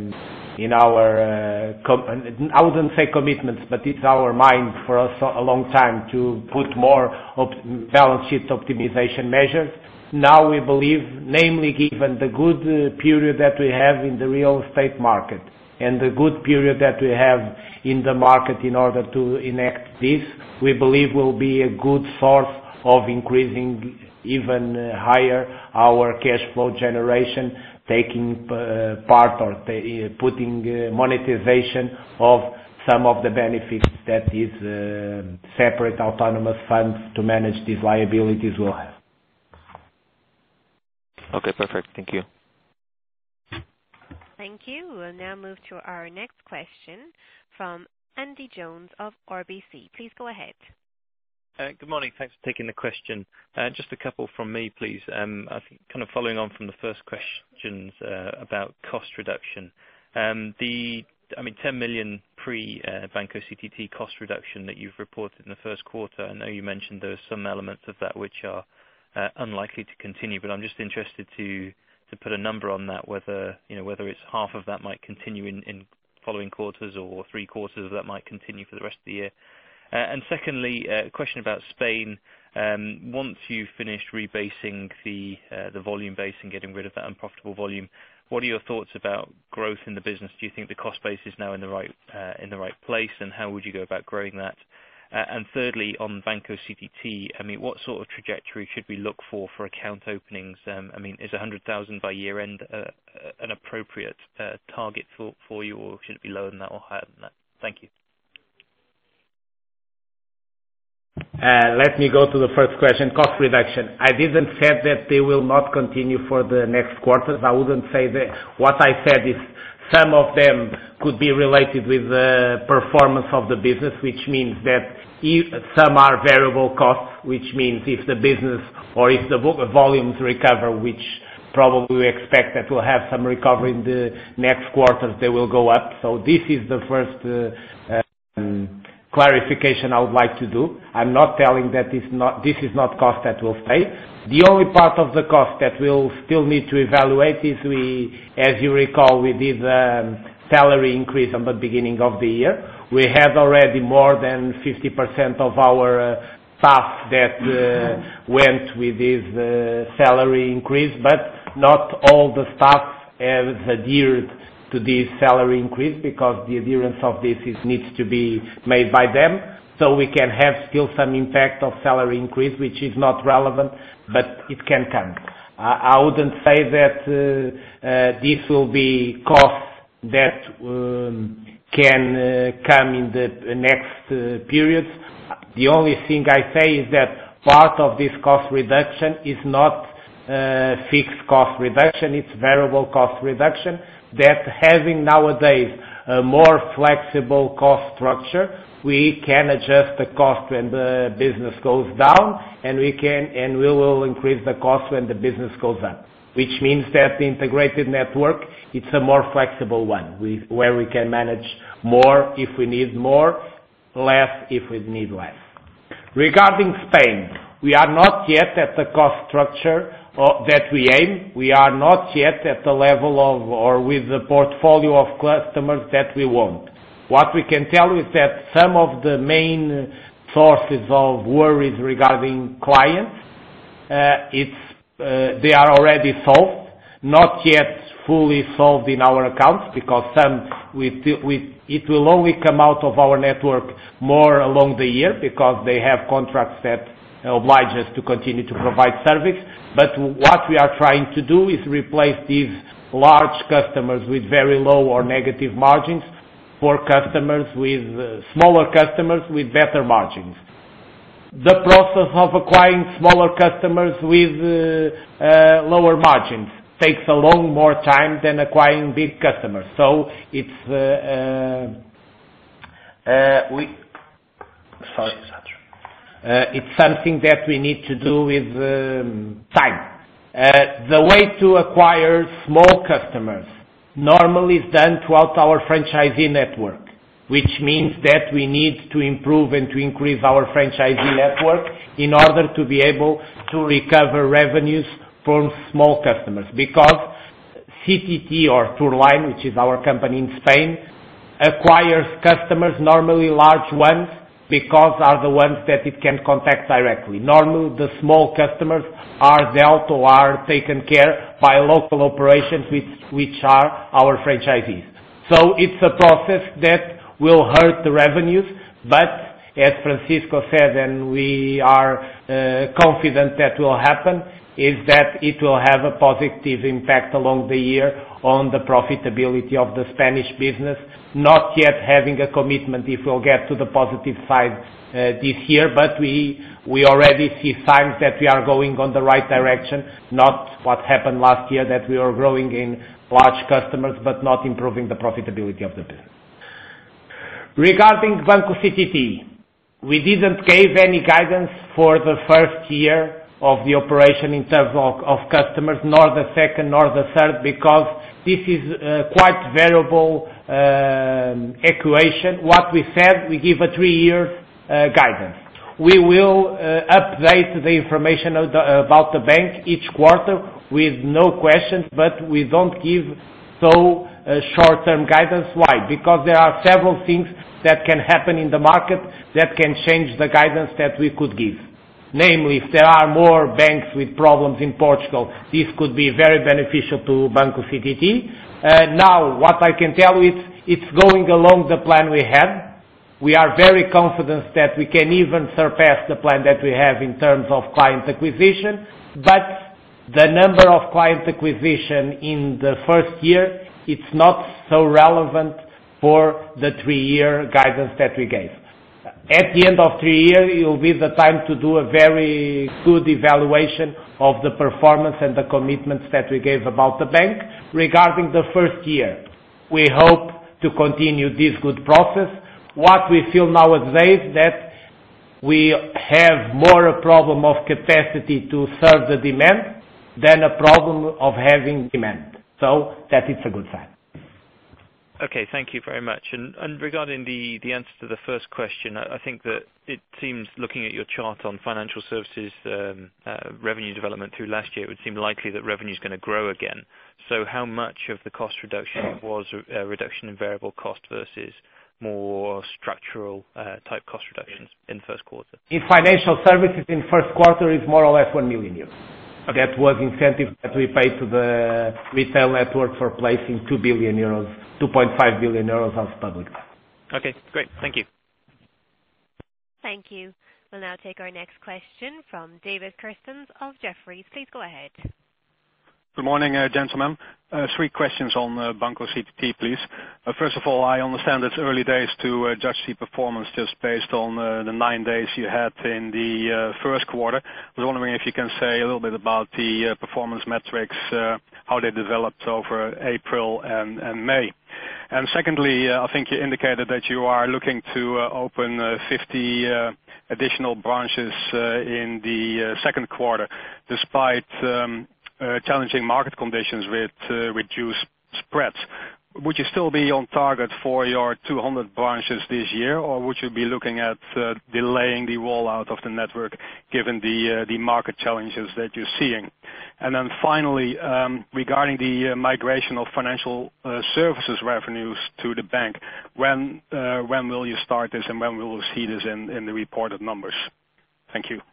I wouldn't say commitments, but it's our mind for us a long time to put more balance sheet optimization measures. Now we believe, namely given the good period that we have in the real estate market and the good period that we have in the market in order to enact this, we believe will be a good source of increasing even higher our cash flow generation, taking part or putting monetization of some of the benefits that is separate autonomous funds to manage these liabilities will have. Okay, perfect. Thank you. Thank you. We'll now move to our next question from Andy Jones of RBC. Please go ahead. Good morning. Thanks for taking the question. Just a couple from me, please. I think kind of following on from the first questions about cost reduction. 10 million pre-Banco CTT cost reduction that you've reported in the first quarter. I know you mentioned there are some elements of that which are unlikely to continue, but I'm just interested to put a number on that, whether it's half of that might continue in following quarters or 3/4 of that might continue for the rest of the year. And secondly, a question about Spain. Once you've finished rebasing the volume base and getting rid of that unprofitable volume, what are your thoughts about growth in the business? Do you think the cost base is now in the right place, and how would you go about growing that? And thirdly, on Banco CTT, what sort of trajectory should we look for account openings? Is 100,000 by year end an appropriate target for you, or should it be lower than that or higher than that? Thank you. Let me go to the first question, cost reduction. I didn't say that they will not continue for the next quarters. I wouldn't say that. What I said is some of them could be related with the performance of the business, which means that some are variable costs, which means if the business or if the volumes recover, which probably we expect that we'll have some recovery in the next quarters, they will go up. So this is the first clarification I would like to do. I'm not telling that this is not cost that will stay. The only part of the cost that we'll still need to evaluate is as you recall, we did salary increase on the beginning of the year. We had already more than 50% of our staff that went with this salary increase, but not all the staff has adhered to this salary increase, because the adherence of this needs to be made by them. So we can have still some impact of salary increase, which is not relevant, but it can come. I wouldn't say that this will be costs that can come in the next periods. The only thing I say is that part of this cost reduction is not fixed cost reduction, it's variable cost reduction, that having nowadays a more flexible cost structure, we can adjust the cost when the business goes down, and we will increase the cost when the business goes up. Which means that the integrated network, it's a more flexible one, where we can manage more if we need more, less if we need less. Regarding Spain, we are not yet at the cost structure that we aim. We are not yet at the level of, or with the portfolio of customers that we want. What we can tell you is that some of the main sources of worries regarding clients, they are already solved, not yet fully solved in our accounts, because it will only come out of our network more along the year, because they have contracts that oblige us to continue to provide service. But what we are trying to do is replace these large customers with very low or negative margins for customers with smaller customers with better margins. The process of acquiring smaller customers with lower margins takes a long more time than acquiring big customers. So it's it's something that we need to do with time. The way to acquire small customers normally is done throughout our franchisee network, which means that we need to improve and to increase our franchisee network in order to be able to recover revenues from small customers. Because CTT or Tourline, which is our company in Spain, acquires customers, normally large ones, because are the ones that it can contact directly. Normally the small customers are dealt or are taken care by local operations which are our franchisees. So it's a process that will hurt the revenues, but as Francisco said, and we are confident that will happen, is that it will have a positive impact along the year on the profitability of the Spanish business, not yet having a commitment if we'll get to the positive side this year, but we already see signs that we are going on the right direction, not what happened last year, that we were growing in large customers but not improving the profitability of the business. Regarding Banco CTT, we didn't give any guidance for the first year of the operation in terms of customers, nor the second nor the third, because this is quite variable equation. What we said, we give a 3-year guidance. We will update the information about the bank each quarter with no questions, but we don't give so short-term guidance. Why? Because there are several things that can happen in the market that can change the guidance that we could give. Namely, if there are more banks with problems in Portugal, this could be very beneficial to Banco CTT. Now, what I can tell you, it's going along the plan we had. We are very confident that we can even surpass the plan that we have in terms of client acquisition, but the number of client acquisition in the first year, it's not so relevant for the 3-year guidance that we gave. At the end of 3 years, it will be the time to do a very good evaluation of the performance and the commitments that we gave about the bank. Regarding the first year, we hope to continue this good process. What we feel nowadays that we have more a problem of capacity to serve the demand than a problem of having demand. So that is a good sign. Okay, thank you very much. And regarding the answer to the first question, I think that it seems, looking at your chart on financial services revenue development through last year, it would seem likely that revenue is going to grow again. So how much of the cost reduction was a reduction in variable cost versus more structural type cost reductions in the first quarter? In financial services, in first quarter is more or less 1 million euros. Okay. That was incentive that we paid to the retail network for placing 2 billion euros, 2.5 billion euros of public. Okay, great. Thank you. Thank you. We'll now take our next question from David Kerstens of Jefferies. Please go ahead. Good morning, gentlemen. 3 questions on Banco CTT, please. First of all, I understand it's early days to judge the performance just based on the 9 days you had in the first quarter. I was wondering if you can say a little bit about the performance metrics, how they developed over April and May. And secondly, I think you indicated that you are looking to open 50 additional branches in the second quarter, despite challenging market conditions with reduced spreads. Would you still be on target for your 200 branches this year, or would you be looking at delaying the rollout of the network given the market challenges that you're seeing? And then finally, regarding the migration of financial services revenues to the bank, when will you start this and when will we see this in the reported numbers? Thank you.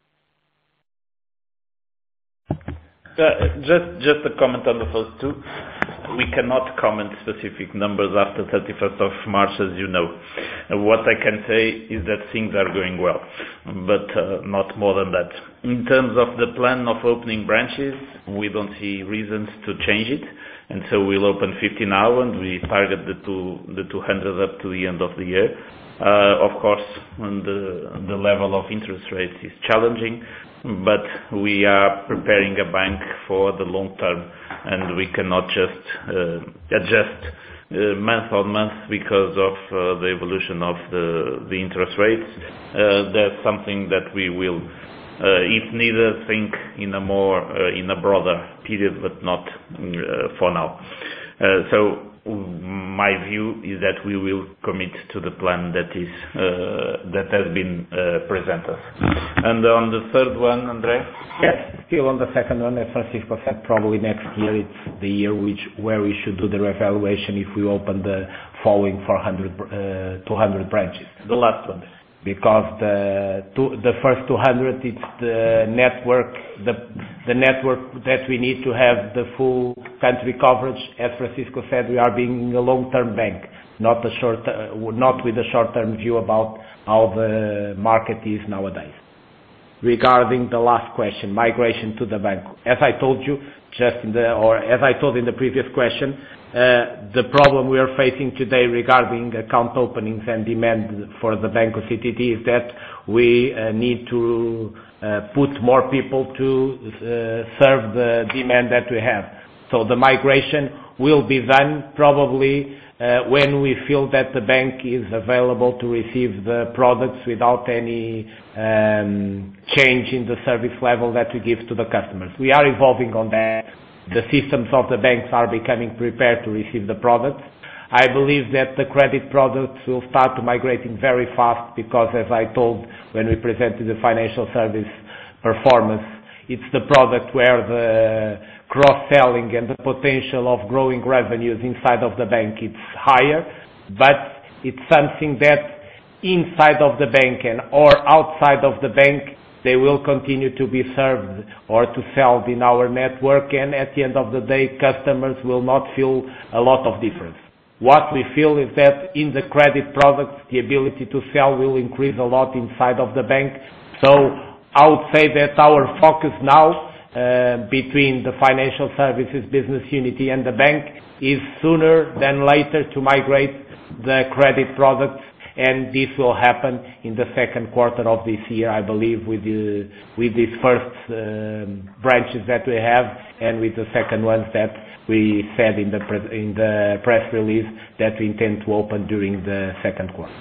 Just a comment on the first 2. We cannot comment specific numbers after 31st of March, as you know. What I can say is that things are going well, but not more than that. In terms of the plan of opening branches, we don't see reasons to change it, and so we'll open 50 now, and we target the 200 up to the end of the year. Of course, the level of interest rates is challenging, but we are preparing a bank for the long term, and we cannot just adjust month on month because of the evolution of the interest rates. That's something that we will, if needed, think in a broader period, but not for now. So my view is that we will commit to the plan that has been presented. And on the third one, André? Yes, still on the second one, as Francisco said, probably next year it's the year where we should do the reevaluation if we open the following 200 branches. The last one. Because the first 200, it's the network that we need to have the full country coverage. As Francisco said, we are being a long-term bank, not with a short-term view about how the market is nowadays. Regarding the last question, migration to the bank. As I told you, as I told in the previous question, the problem we are facing today regarding account openings and demand for the Banco CTT is that we need to put more people to serve the demand that we have. So the migration will be done probably when we feel that the bank is available to receive the products without any change in the service level that we give to the customers. We are evolving on that. The systems of the banks are becoming prepared to receive the products. I believe that the credit products will start to migrating very fast because, as I told when we presented the financial service performance, it's the product where the cross-selling and the potential of growing revenues inside of the bank is higher, but it's something that inside of the bank and or outside of the bank they will continue to be served or to sell in our network, and at the end of the day customers will not feel a lot of difference. What we feel is that in the credit products the ability to sell will increase a lot inside of the bank. So I would say that our focus now between the financial services business unit and the bank is sooner than later to migrate the credit products, and this will happen in the second quarter of this year, I believe, with these first branches that we have and with the second ones that we said in the press release that we intend to open during the second quarter.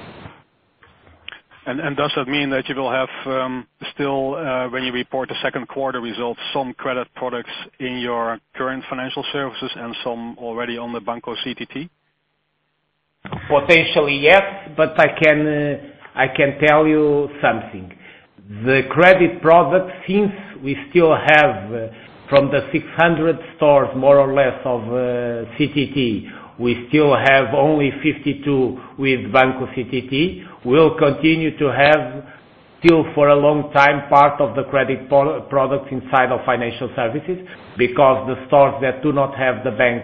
And does that mean that you will have still, when you report the second quarter results, some credit products in your current financial services and some already on the Banco CTT? Potentially yes, but I can tell you something. The credit product, since we still have from the 600 stores more or less of CTT, we still have only 52 with Banco CTT. We'll continue to have still for a long time part of the credit products inside of financial services, because the stores that do not have the bank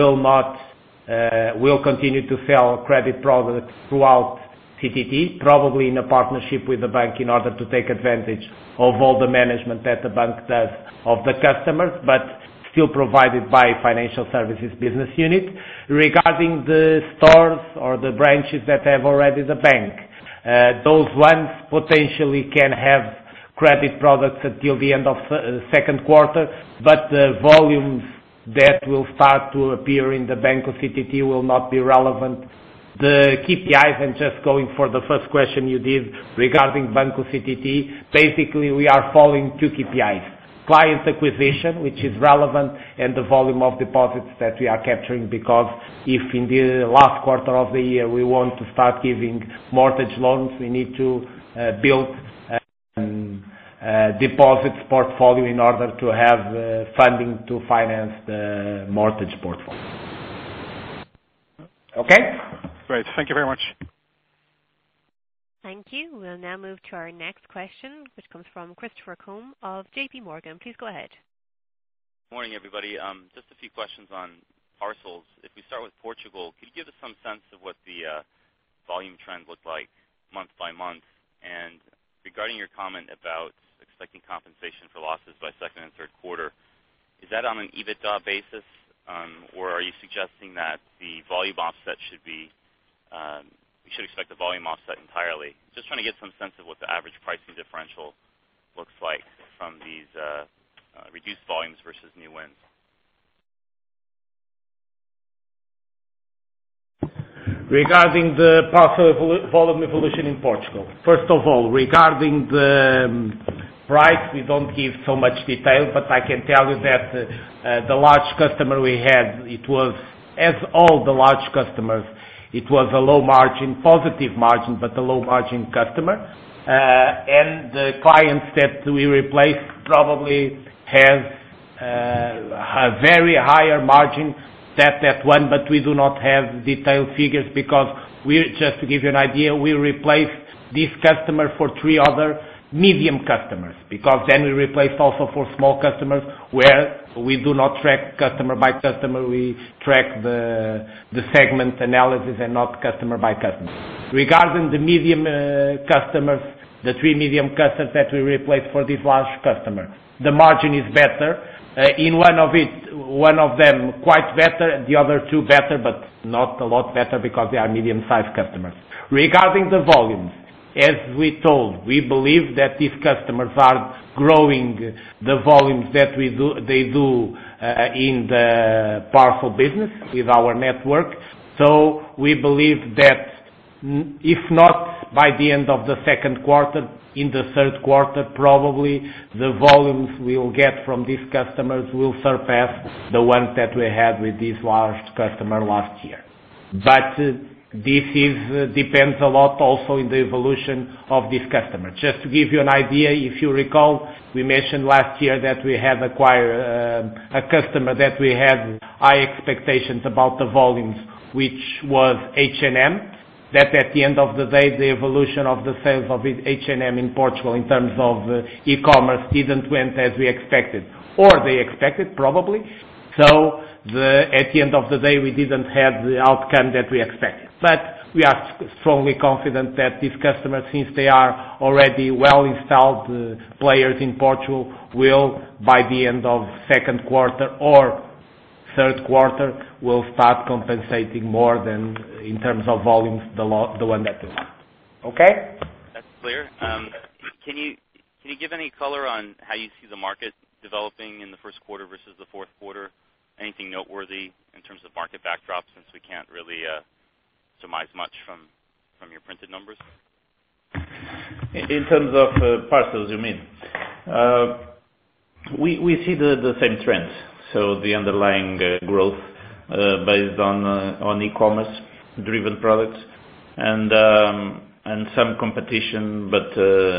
will continue to sell credit products throughout CTT, probably in a partnership with the bank in order to take advantage of all the management that the bank does of the customers, but still provided by financial services business unit. Regarding the stores or the branches that have already the bank, those ones potentially can have credit products until the end of second quarter, but the volumes that will start to appear in the Banco CTT will not be relevant. The KPIs, and just going for the first question you did regarding Banco CTT, basically we are following two KPIs. Client acquisition, which is relevant, and the volume of deposits that we are capturing, because if in the last quarter of the year we want to start giving mortgage loans, we need to build deposits portfolio in order to have funding to finance the mortgage portfolio. Okay? Great. Thank you very much. Thank you. We'll now move to our next question, which comes from Christopher Combe of JP Morgan. Please go ahead. Morning, everybody. Just a few questions on parcels. If we start with Portugal, could you give us some sense of what the volume trend looked like month by month? And regarding your comment about expecting compensation for losses by second and third quarter, is that on an EBITDA basis, or are you suggesting that the volume offset should be we should expect the volume offset entirely? Just trying to get some sense of what the average pricing differential looks like from these reduced volumes versus new wins. Regarding the parcel volume evolution in Portugal, first of all, regarding the price, we don't give so much detail, but I can tell you that the large customer we had, it was, as all the large customers, it was a low margin, positive margin, but a low margin customer. And the clients that we replaced probably has a very higher margin than that one, but we do not have detailed figures, because just to give you an idea, we replaced this customer for 3 other medium customers, because then we replaced also for small customers where we do not track customer by customer, we track the segment analysis and not customer by customer. Regarding the medium customers, the 3 medium customers that we replaced for this large customer, the margin is better. In one of them quite better, the other 2 better, but not a lot better because they are medium-sized customers. Regarding the volumes, as we told, we believe that these customers are growing the volumes that they do in the parcel business with our network. So we believe that if not by the end of the second quarter, in the third quarter, probably the volumes we'll get from these customers will surpass the ones that we had with this large customer last year. But this depends a lot also in the evolution of this customer. Just to give you an idea, if you recall, we mentioned last year that we had acquired a customer that we had high expectations about the volumes, which was H&M. That at the end of the day, the evolution of the sales of H&M in Portugal in terms of e-commerce didn't went as we expected, or they expected probably. So at the end of the day, we didn't have the outcome that we expected. But we are strongly confident that these customers, since they are already well-installed players in Portugal, will, by the end of second quarter or third quarter, will start compensating more than in terms of volumes the one that we have. Okay? That's clear. Can you give any color on how you see the market developing in the first quarter versus the fourth quarter? Anything noteworthy in terms of market backdrop, since we can't really surmise much from your printed numbers? In terms of parcels, you mean? We see the same trends. So the underlying growth based on e-commerce driven products and some competition, but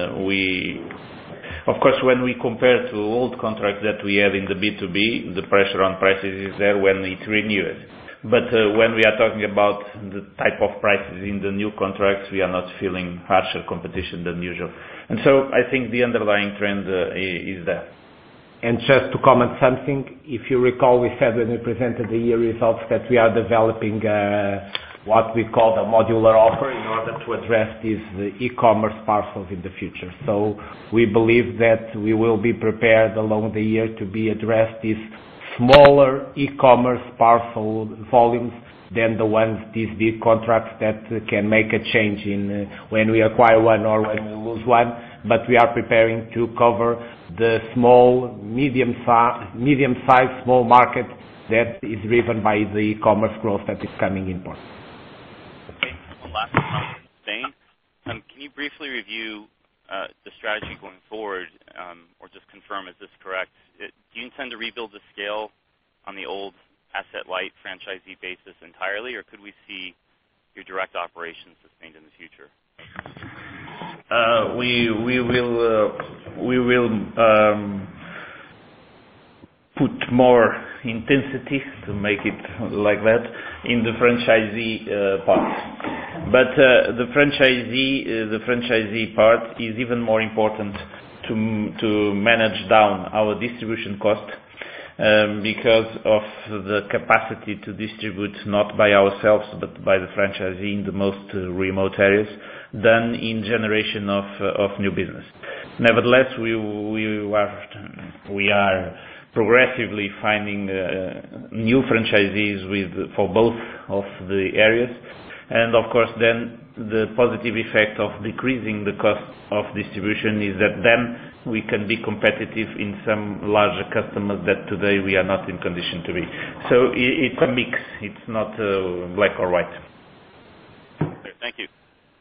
of course, when we compare to old contracts that we have in the B2B, the pressure on prices is there when it renews. But when we are talking about the type of prices in the new contracts, we are not feeling harsher competition than usual. And so I think the underlying trend is there. And just to comment something, if you recall, we said when we presented the year results that we are developing what we call the modular offer in order to address these e-commerce parcels in the future. So we believe that we will be prepared along the year to be addressed these smaller e-commerce parcel volumes than the ones, these big contracts that can make a change in when we acquire one or when we lose one. But we are preparing to cover the small, medium-sized, small market that is driven by the e-commerce growth that is coming in Portugal. Okay. One last one on Spain. Can you briefly review the strategy going forward, or just confirm, is this correct? Do you intend to rebuild the scale on the old asset-light franchisee basis entirely, or could we see your direct operations sustained in the future? We will put more intensity, to make it like that, in the franchisee part. But the franchisee part is even more important to manage down our distribution cost, because of the capacity to distribute not by ourselves but by the franchisee in the most remote areas, than in generation of new business. Nevertheless, we are progressively finding new franchisees for both of the areas, and of course then the positive effect of decreasing the cost of distribution is that then we can be competitive in some larger customers that today we are not in condition to be. So it's a mix, it's not black or white. Okay, thank you.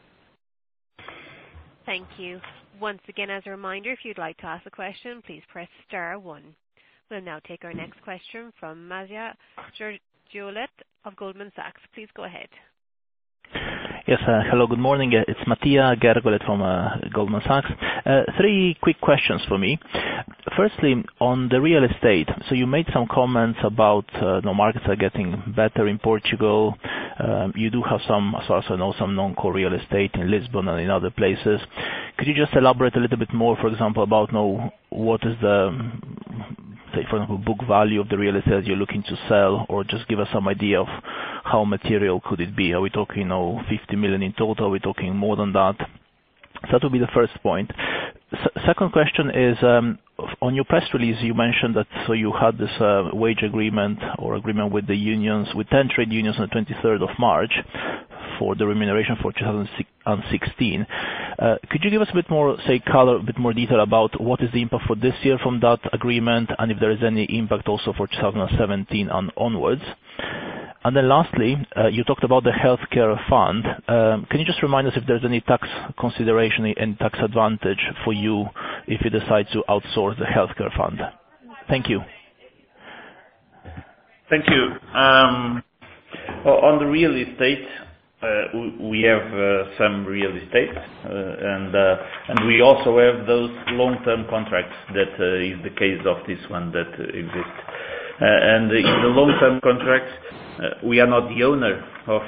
Thank you. Once again, as a reminder, if you'd like to ask a question, please press star 1. We'll now take our next question from Mattia Giorgiolet of Goldman Sachs. Please go ahead. Yes, hello, good morning. It's Mattia Giorgiolet from Goldman Sachs. 3 quick questions for me. Firstly, on the real estate, so you made some comments about markets are getting better in Portugal. You do have some, as far as I know, some non-core real estate in Lisbon and in other places. Could you just elaborate a little bit more, for example, about what is the, say, for example, book value of the real estate you're looking to sell, or just give us some idea of how material could it be? Are we talking 50 million in total? Are we talking more than that? So that would be the first point. Second question is, on your press release, you mentioned that you had this wage agreement or agreement with the unions, with 10 trade unions on the 23rd of March for the remuneration for 2016. Could you give us a bit more, color, a bit more detail about what is the impact for this year from that agreement, and if there is any impact also for 2017 and onwards? And then lastly, you talked about the healthcare fund. Can you just remind us if there's any tax consideration and tax advantage for you if you decide to outsource the healthcare fund? Thank you. Thank you. On the real estate, we have some real estate, and we also have those long-term contracts that is the case of this one that exists. And in the long-term contracts, we are not the owner of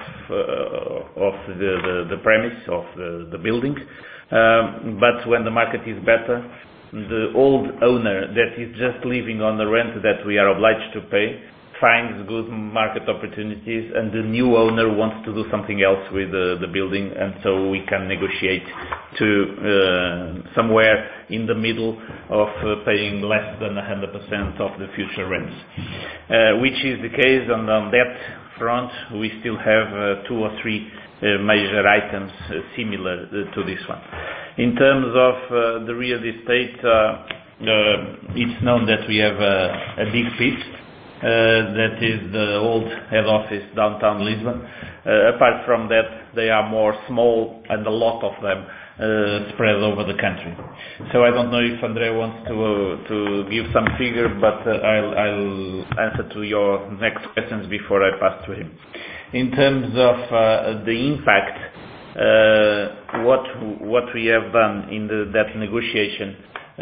the premise of the building, but when the market is better, the old owner that is just living on the rent that we are obliged to pay finds good market opportunities, and the new owner wants to do something else with the building, and so we can negotiate to somewhere in the middle of paying less than 100% of the future rents, which is the case. And on that front, we still have 2 or 3 major items similar to this one. In terms of the real estate, it's known that we have a big piece. That is the old head office downtown Lisbon. Apart from that, they are more small, and a lot of them spread over the country. So I don't know if André wants to give some figure, but I'll answer to your next questions before I pass to him. In terms of the impact, what we have done in that negotiation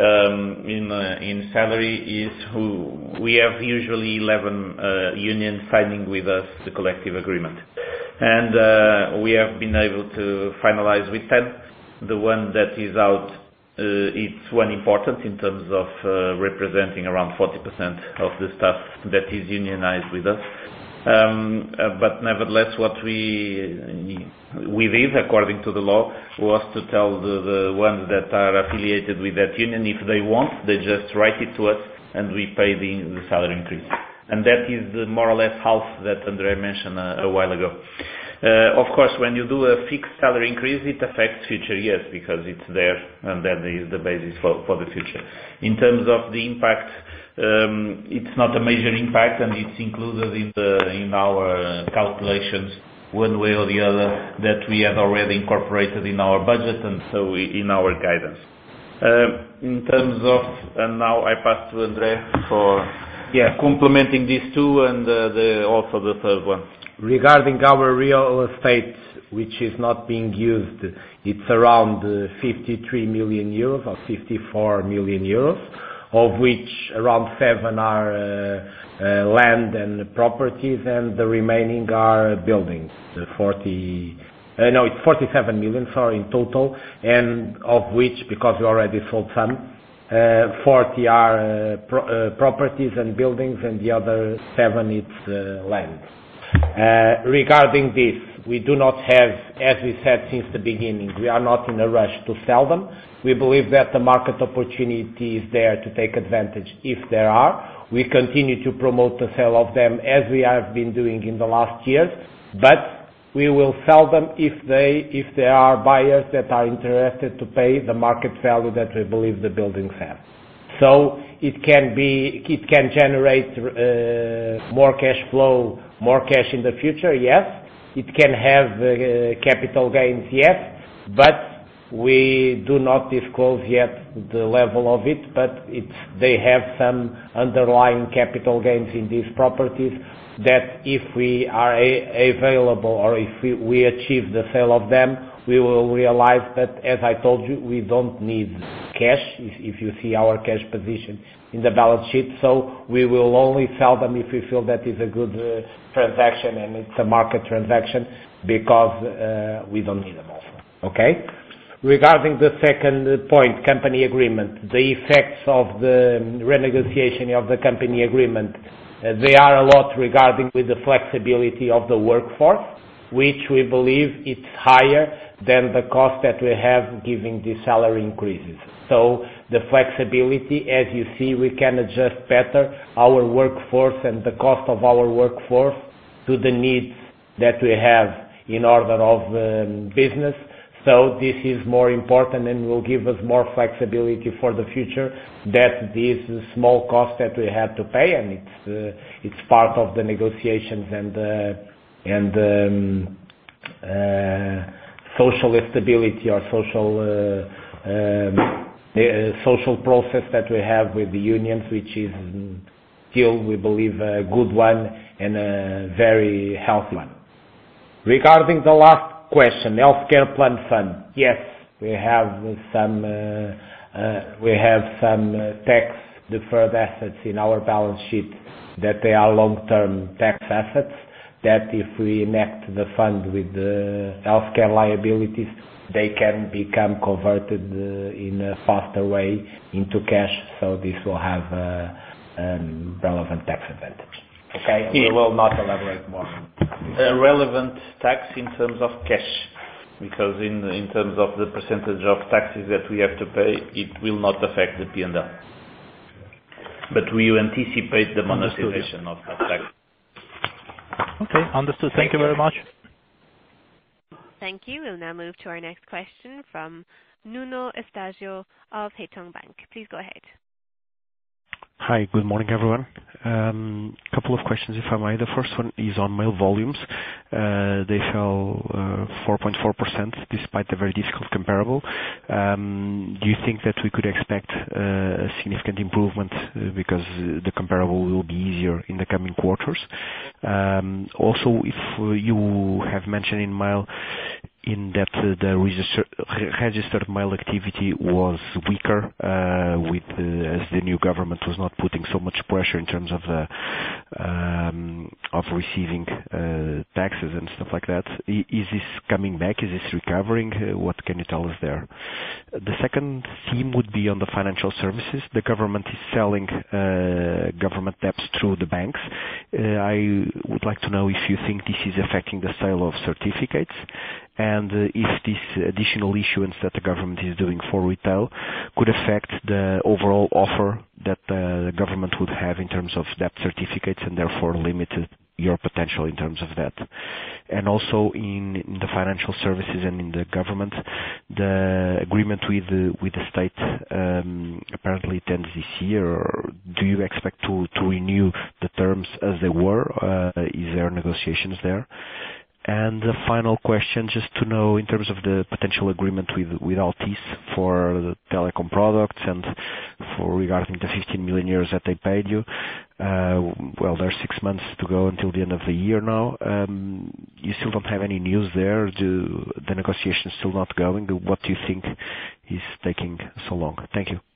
in salary is we have usually 11 unions signing with us the collective agreement, and we have been able to finalize with 10. The one that is out, it's one important in terms of representing around 40% of the staff that is unionized with us. But nevertheless, what we did, according to the law, was to tell the ones that are affiliated with that union, if they want, they just write it to us, and we pay the salary increase. And that is more or less half that André mentioned a while ago. Of course, when you do a fixed salary increase, it affects future years because it's there, and that is the basis for the future. In terms of the impact, it's not a major impact, and it's included in our calculations one way or the other that we had already incorporated in our budget, and so in our guidance. In terms of, and now I pass to André for complementing these two and also the third one. Regarding our real estate, which is not being used, it's around 53 million euros or 54 million euros, of which around 7 are land and properties, and the remaining are buildings. It's 47 million, in total, and of which, because we already sold some, 40 are properties and buildings, and the other 7 it's land. Regarding this, we do not have, as we said since the beginning, we are not in a rush to sell them. We believe that the market opportunity is there to take advantage if there are. We continue to promote the sale of them as we have been doing in the last years, but we will sell them if there are buyers that are interested to pay the market value that we believe the buildings have. So it can generate more cash flow, more cash in the future, yes. It can have capital gains, yes, but we do not disclose yet the level of it, but they have some underlying capital gains in these properties that if we are available or if we achieve the sale of them, we will realize that, as I told you, we don't need cash, if you see our cash position in the balance sheet, so we will only sell them if we feel that is a good transaction and it's a market transaction, because we don't need them also. Okay? Regarding the second point, company agreement, the effects of the renegotiation of the company agreement, they are a lot regarding with the flexibility of the workforce, which we believe it's higher than the cost that we have giving the salary increases. So the flexibility, as you see, we can adjust better our workforce and the cost of our workforce to the needs that we have in order of business. So this is more important and will give us more flexibility for the future, that this small cost that we have to pay, and it's part of the negotiations and social stability or social process that we have with the unions, which is still, we believe, a good one and a very healthy one. Regarding the last question, healthcare plan fund. Yes, we have some tax deferred assets in our balance sheet that they are long-term tax assets, that if we enact the fund with the healthcare liabilities, they can become converted in a faster way into cash, so this will have a relevant tax advantage. Okay, we will not elaborate more. A relevant tax in terms of cash, because in terms of the percentage of taxes that we have to pay, it will not affect the P&L. But we anticipate the monetization of that tax. Okay, understood. Thank you very much. Thank you. We'll now move to our next question from Nuno Estácio of Haitong Bank. Please go ahead. Hi, good morning, everyone. Couple of questions, if I may. The first one is on mail volumes. They fell 4.4% despite the very difficult comparable. Do you think that we could expect a significant improvement because the comparable will be easier in the coming quarters? Also, if you have mentioned in mail in that the registered mail activity was weaker as the new government was not putting so much pressure in terms of receiving taxes and stuff like that. Is this coming back? Is this recovering? What can you tell us there? The second theme would be on the financial services. The government is selling government debts through the banks. I would like to know if you think this is affecting the sale of certificates, and if this additional issuance that the government is doing for retail could affect the overall offer that the government would have in terms of debt certificates, and therefore limit your potential in terms of that. And also in the financial services and in the government, the agreement with the state apparently ends this year. Or do you expect to renew the terms as they were? Is there negotiations there? And the final question, just to know in terms of the potential agreement with Altice for the telecom products and for regarding the 15 million euros that they paid you. Well, there's 6 months to go until the end of the year now. You still don't have any news there? The negotiations still not going? What do you think is taking so long? Thank you.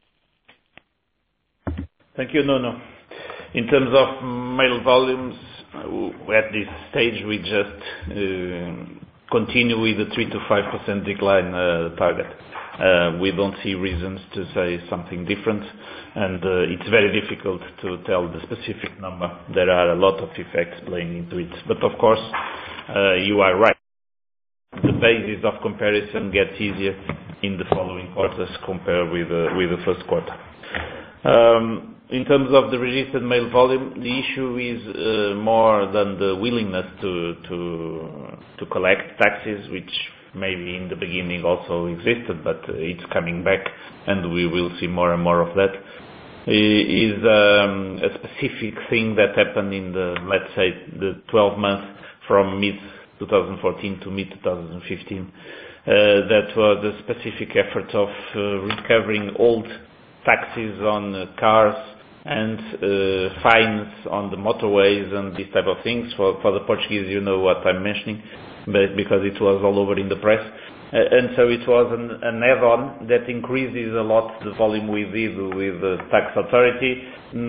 Thank you, Nuno. In terms of mail volumes, at this stage we just continue with the 3 to 5% decline target. We don't see reasons to say something different, and it's very difficult to tell the specific number. There are a lot of effects playing into it. But of course, you are right. The basis of comparison gets easier in the following quarters compared with the first quarter. In terms of the registered mail volume, the issue is more than the willingness to collect taxes, which maybe in the beginning also existed, but it's coming back, and we will see more and more of that. Is a specific thing that happened in the, let's say, the 12 months from mid-2014 to mid-2015. That was a specific effort of recovering old taxes on cars and fines on the motorways and these type of things. For the Portuguese, you know what I'm mentioning, but because it was all over in the press. And so it was an add-on that increases a lot the volume we did with the tax authority.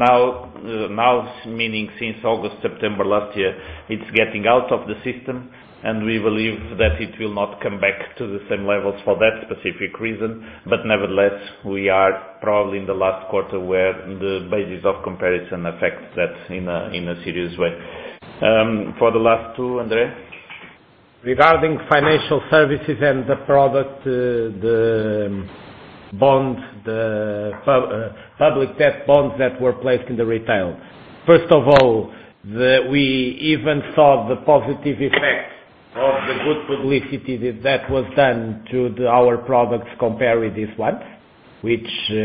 Now, meaning since August, September last year, it's getting out of the system, and we believe that it will not come back to the same levels for that specific reason. But nevertheless, we are probably in the last quarter where the basis of comparison affects that in a serious way. For the last two, André? Regarding financial services and the product, the bonds, the public debt bonds that were placed in the retail. First of all, we even saw the positive effect of the good publicity that was done to our products compared with this one, which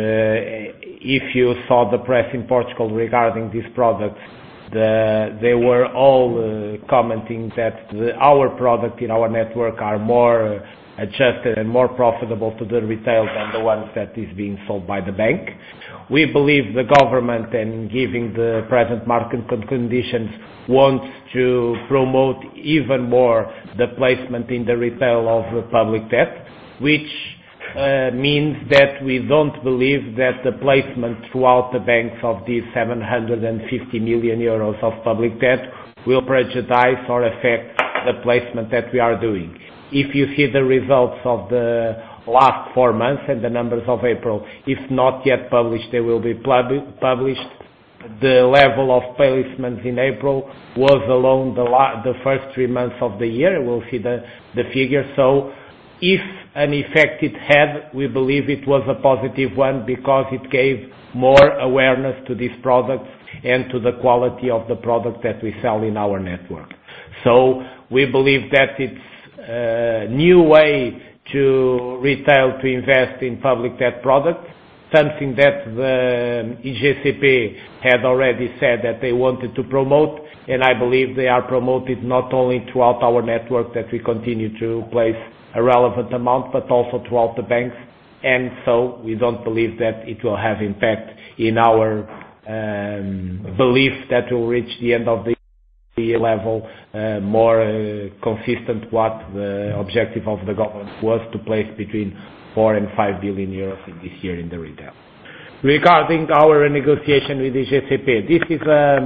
if you saw the press in Portugal regarding these products, they were all commenting that our product in our network are more adjusted and more profitable to the retail than the ones that is being sold by the bank. We believe the government, and giving the present market conditions, wants to promote even more the placement in the retail of the public debt, which means that we don't believe that the placement throughout the banks of these 750 million euros of public debt will prejudice or affect the placement that we are doing. If you see the results of the last 4 months and the numbers of April, if not yet published, they will be published. The level of placements in April was alone the first 3 months of the year. We'll see the figure. So if an effect it had, we believe it was a positive one because it gave more awareness to these products and to the quality of the product that we sell in our network. So we believe that it's a new way to retail to invest in public debt products, something that the IGCP had already said that they wanted to promote, and I believe they are promoted not only throughout our network that we continue to place a relevant amount, but also throughout the banks, and so we don't believe that it will have impact in our belief that we'll reach the end of the year level more consistent what the objective of the government was to place between 4 and 5 billion euros in this year in the retail. Regarding our negotiation with the IGCP, this is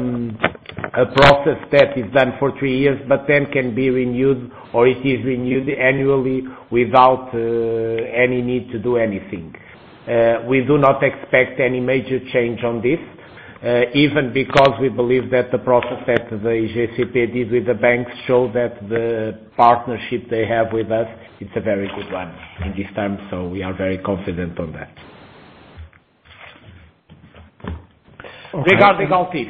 a process that is done for 3 years, but then can be renewed, or it is renewed annually without any need to do anything. We do not expect any major change on this, even because we believe that the process that the IGCP did with the banks show that the partnership they have with us, it's a very good one in this time, so we are very confident on that. Okay. Regarding Altice,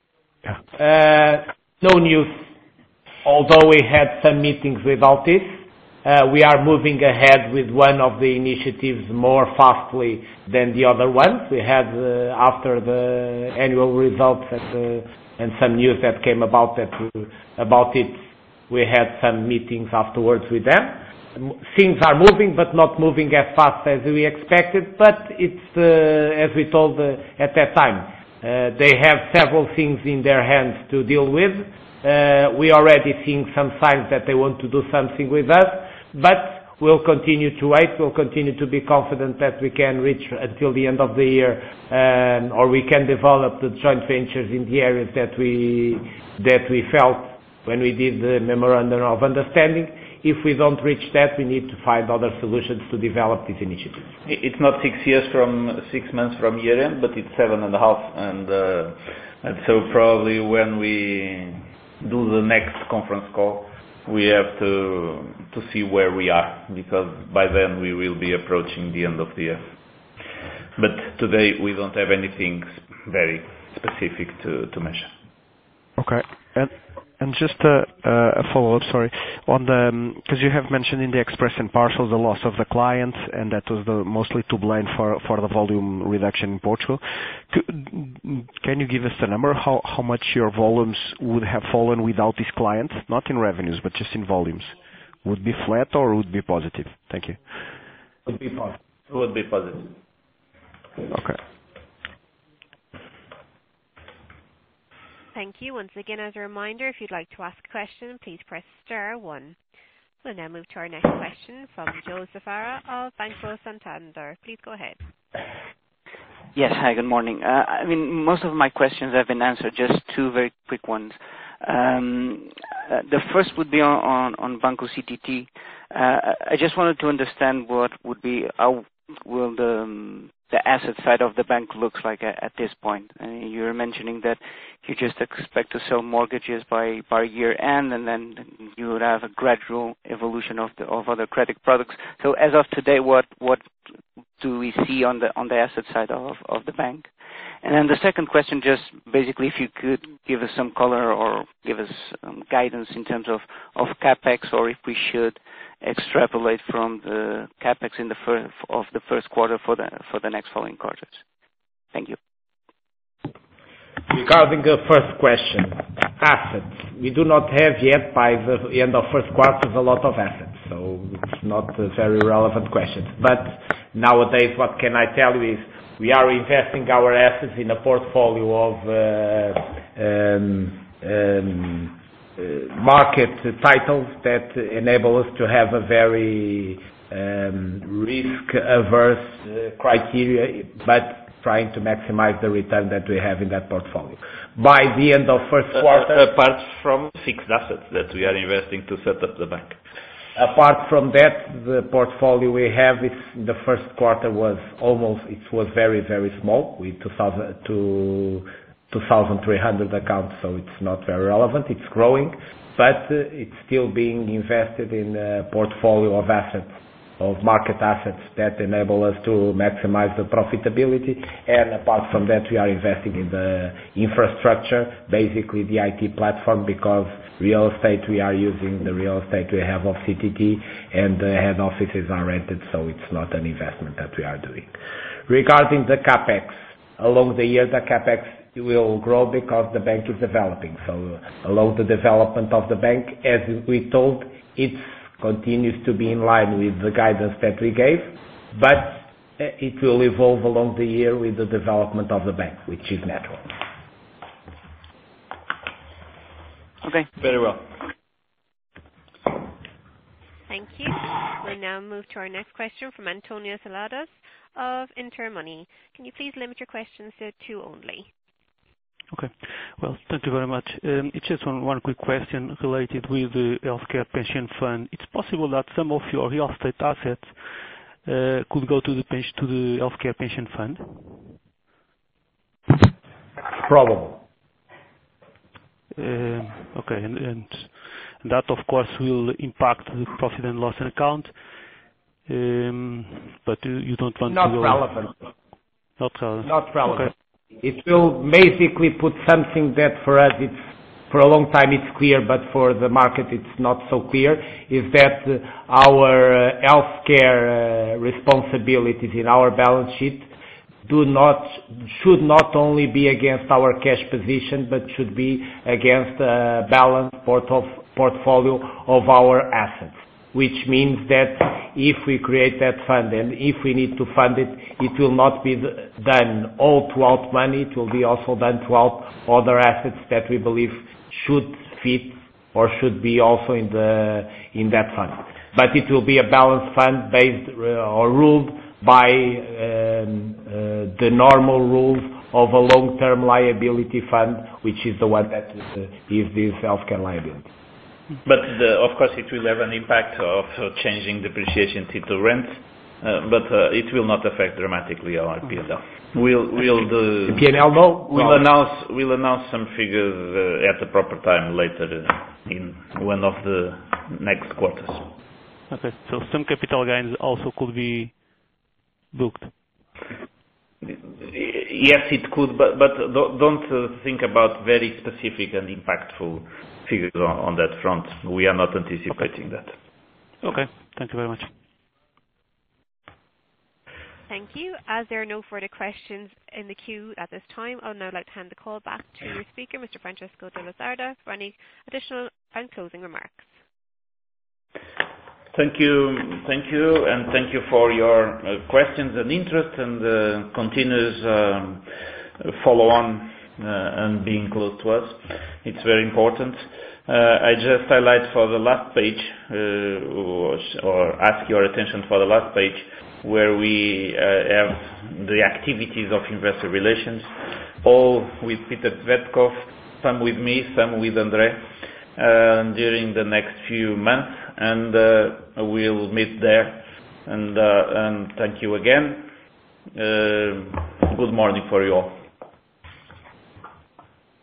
no news. Although we had some meetings with Altice, we are moving ahead with one of the initiatives more fastly than the other ones. We had, after the annual results and some news that came about it, we had some meetings afterwards with them. Things are moving, but not moving as fast as we expected, but it's, as we told at that time, they have several things in their hands to deal with. We already seeing some signs that they want to do something with us, but we'll continue to wait. We'll continue to be confident that we can reach until the end of the year, or we can develop the joint ventures in the areas that we felt when we did the memorandum of understanding. If we don't reach that, we need to find other solutions to develop these initiatives. It's not 6 months from year end, but it's 7.5, and so probably when we do the next conference call, we have to see where we are, because by then we will be approaching the end of the year. But today we don't have anything very specific to mention. Okay. And just a follow-up, sorry, on the, because you have mentioned in the Express and Parcels the loss of the client, and that was mostly to blame for the volume reduction in Portugal. Can you give us the number, how much your volumes would have fallen without this client, not in revenues, but just in volumes? Would be flat or would be positive? Thank you. Would be positive. Would be positive. Okay. Thank you. Once again, as a reminder, if you'd like to ask a question, please press star 1. We'll now move to our next question from Joseph Ara of Banco Santander. Please go ahead. Yes, hi, good morning. Most of my questions have been answered, just two very quick ones. The first would be on Banco CTT. I just wanted to understand how will the asset side of the bank looks like at this point. You were mentioning that you just expect to sell mortgages by year end, and then you would have a gradual evolution of other credit products. So as of today, what do we see on the asset side of the bank? And then the second question, just basically if you could give us some color or give us guidance in terms of capex, or if we should extrapolate from the capex in the first quarter for the next following quarters. Thank you. Regarding the first question, assets. We do not have yet, by the end of first quarter, a lot of assets, so it's not a very relevant question. But nowadays, what can I tell you is we are investing our assets in a portfolio of market titles that enable us to have a very risk-averse criteria, but trying to maximize the return that we have in that portfolio. By the end of first quarter... Apart from fixed assets that we are investing to set up the bank. Apart from that, the portfolio we have in the first quarter was very, very small, with 2,300 accounts, so it's not very relevant. It's growing, but it's still being invested in a portfolio of assets, of market assets that enable us to maximize the profitability. And apart from that, we are investing in the infrastructure, basically the IT platform, because real estate, we are using the real estate we have of CTT, and the head offices are rented, so it's not an investment that we are doing. Regarding the capex, along the year, the capex will grow because the bank is developing. So along the development of the bank, as we told, it continues to be in line with the guidance that we gave, but it will evolve along the year with the development of the bank, which is natural. Okay. Very well. Thank you. We'll now move to our next question from Antonio Saladas of Intermoney. Can you please limit your questions to two only? Okay. Well, thank you very much. It's just one quick question related with the healthcare pension fund. It's possible that some of your real estate assets could go to the healthcare pension fund? Probable. Okay, and that of course will impact the profit and loss account, but you don't want not to go... Relevant. Not relevant. Not relevant. Okay. It will basically put something that for us for a long time it's clear, but for the market it's not so clear, is that our healthcare responsibilities in our balance sheet should not only be against our cash position, but should be against a balanced portfolio of our assets. Which means that if we create that fund and if we need to fund it, it will not be done all throughout money, it will be also done throughout other assets that we believe should fit or should be also in that fund. But it will be a balanced fund based or ruled by the normal rules of a long-term liability fund, which is the one that is this healthcare liability. But of course it will have an impact of changing depreciation to rent, but it will not affect dramatically our P&L. The P&L, no? We'll announce some figures at the proper time later in one of the next quarters. Okay, so some capital gains also could be booked. Yes, it could, but don't think about very specific and impactful figures on that front. We are not anticipating that. Okay, thank you very much. Thank you. As there are no further questions in the queue at this time, I'll now like to hand the call back to your speaker, Mr. Francisco de la Cerda, for any additional and closing remarks. Thank you, and thank you for your questions and interest and continuous follow-on and being close to us. It's very important. I just highlight for the last page, or ask your attention for the last page, where we have the activities of investor relations, all with Peter Tvetkov, some with me, some with André. during the next few months, and we'll meet there. And thank you again. Good morning for you all.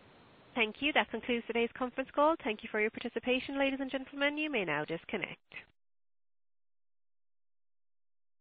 Thank you. That concludes today's conference call. Thank you for your participation, ladies and gentlemen. You may now disconnect.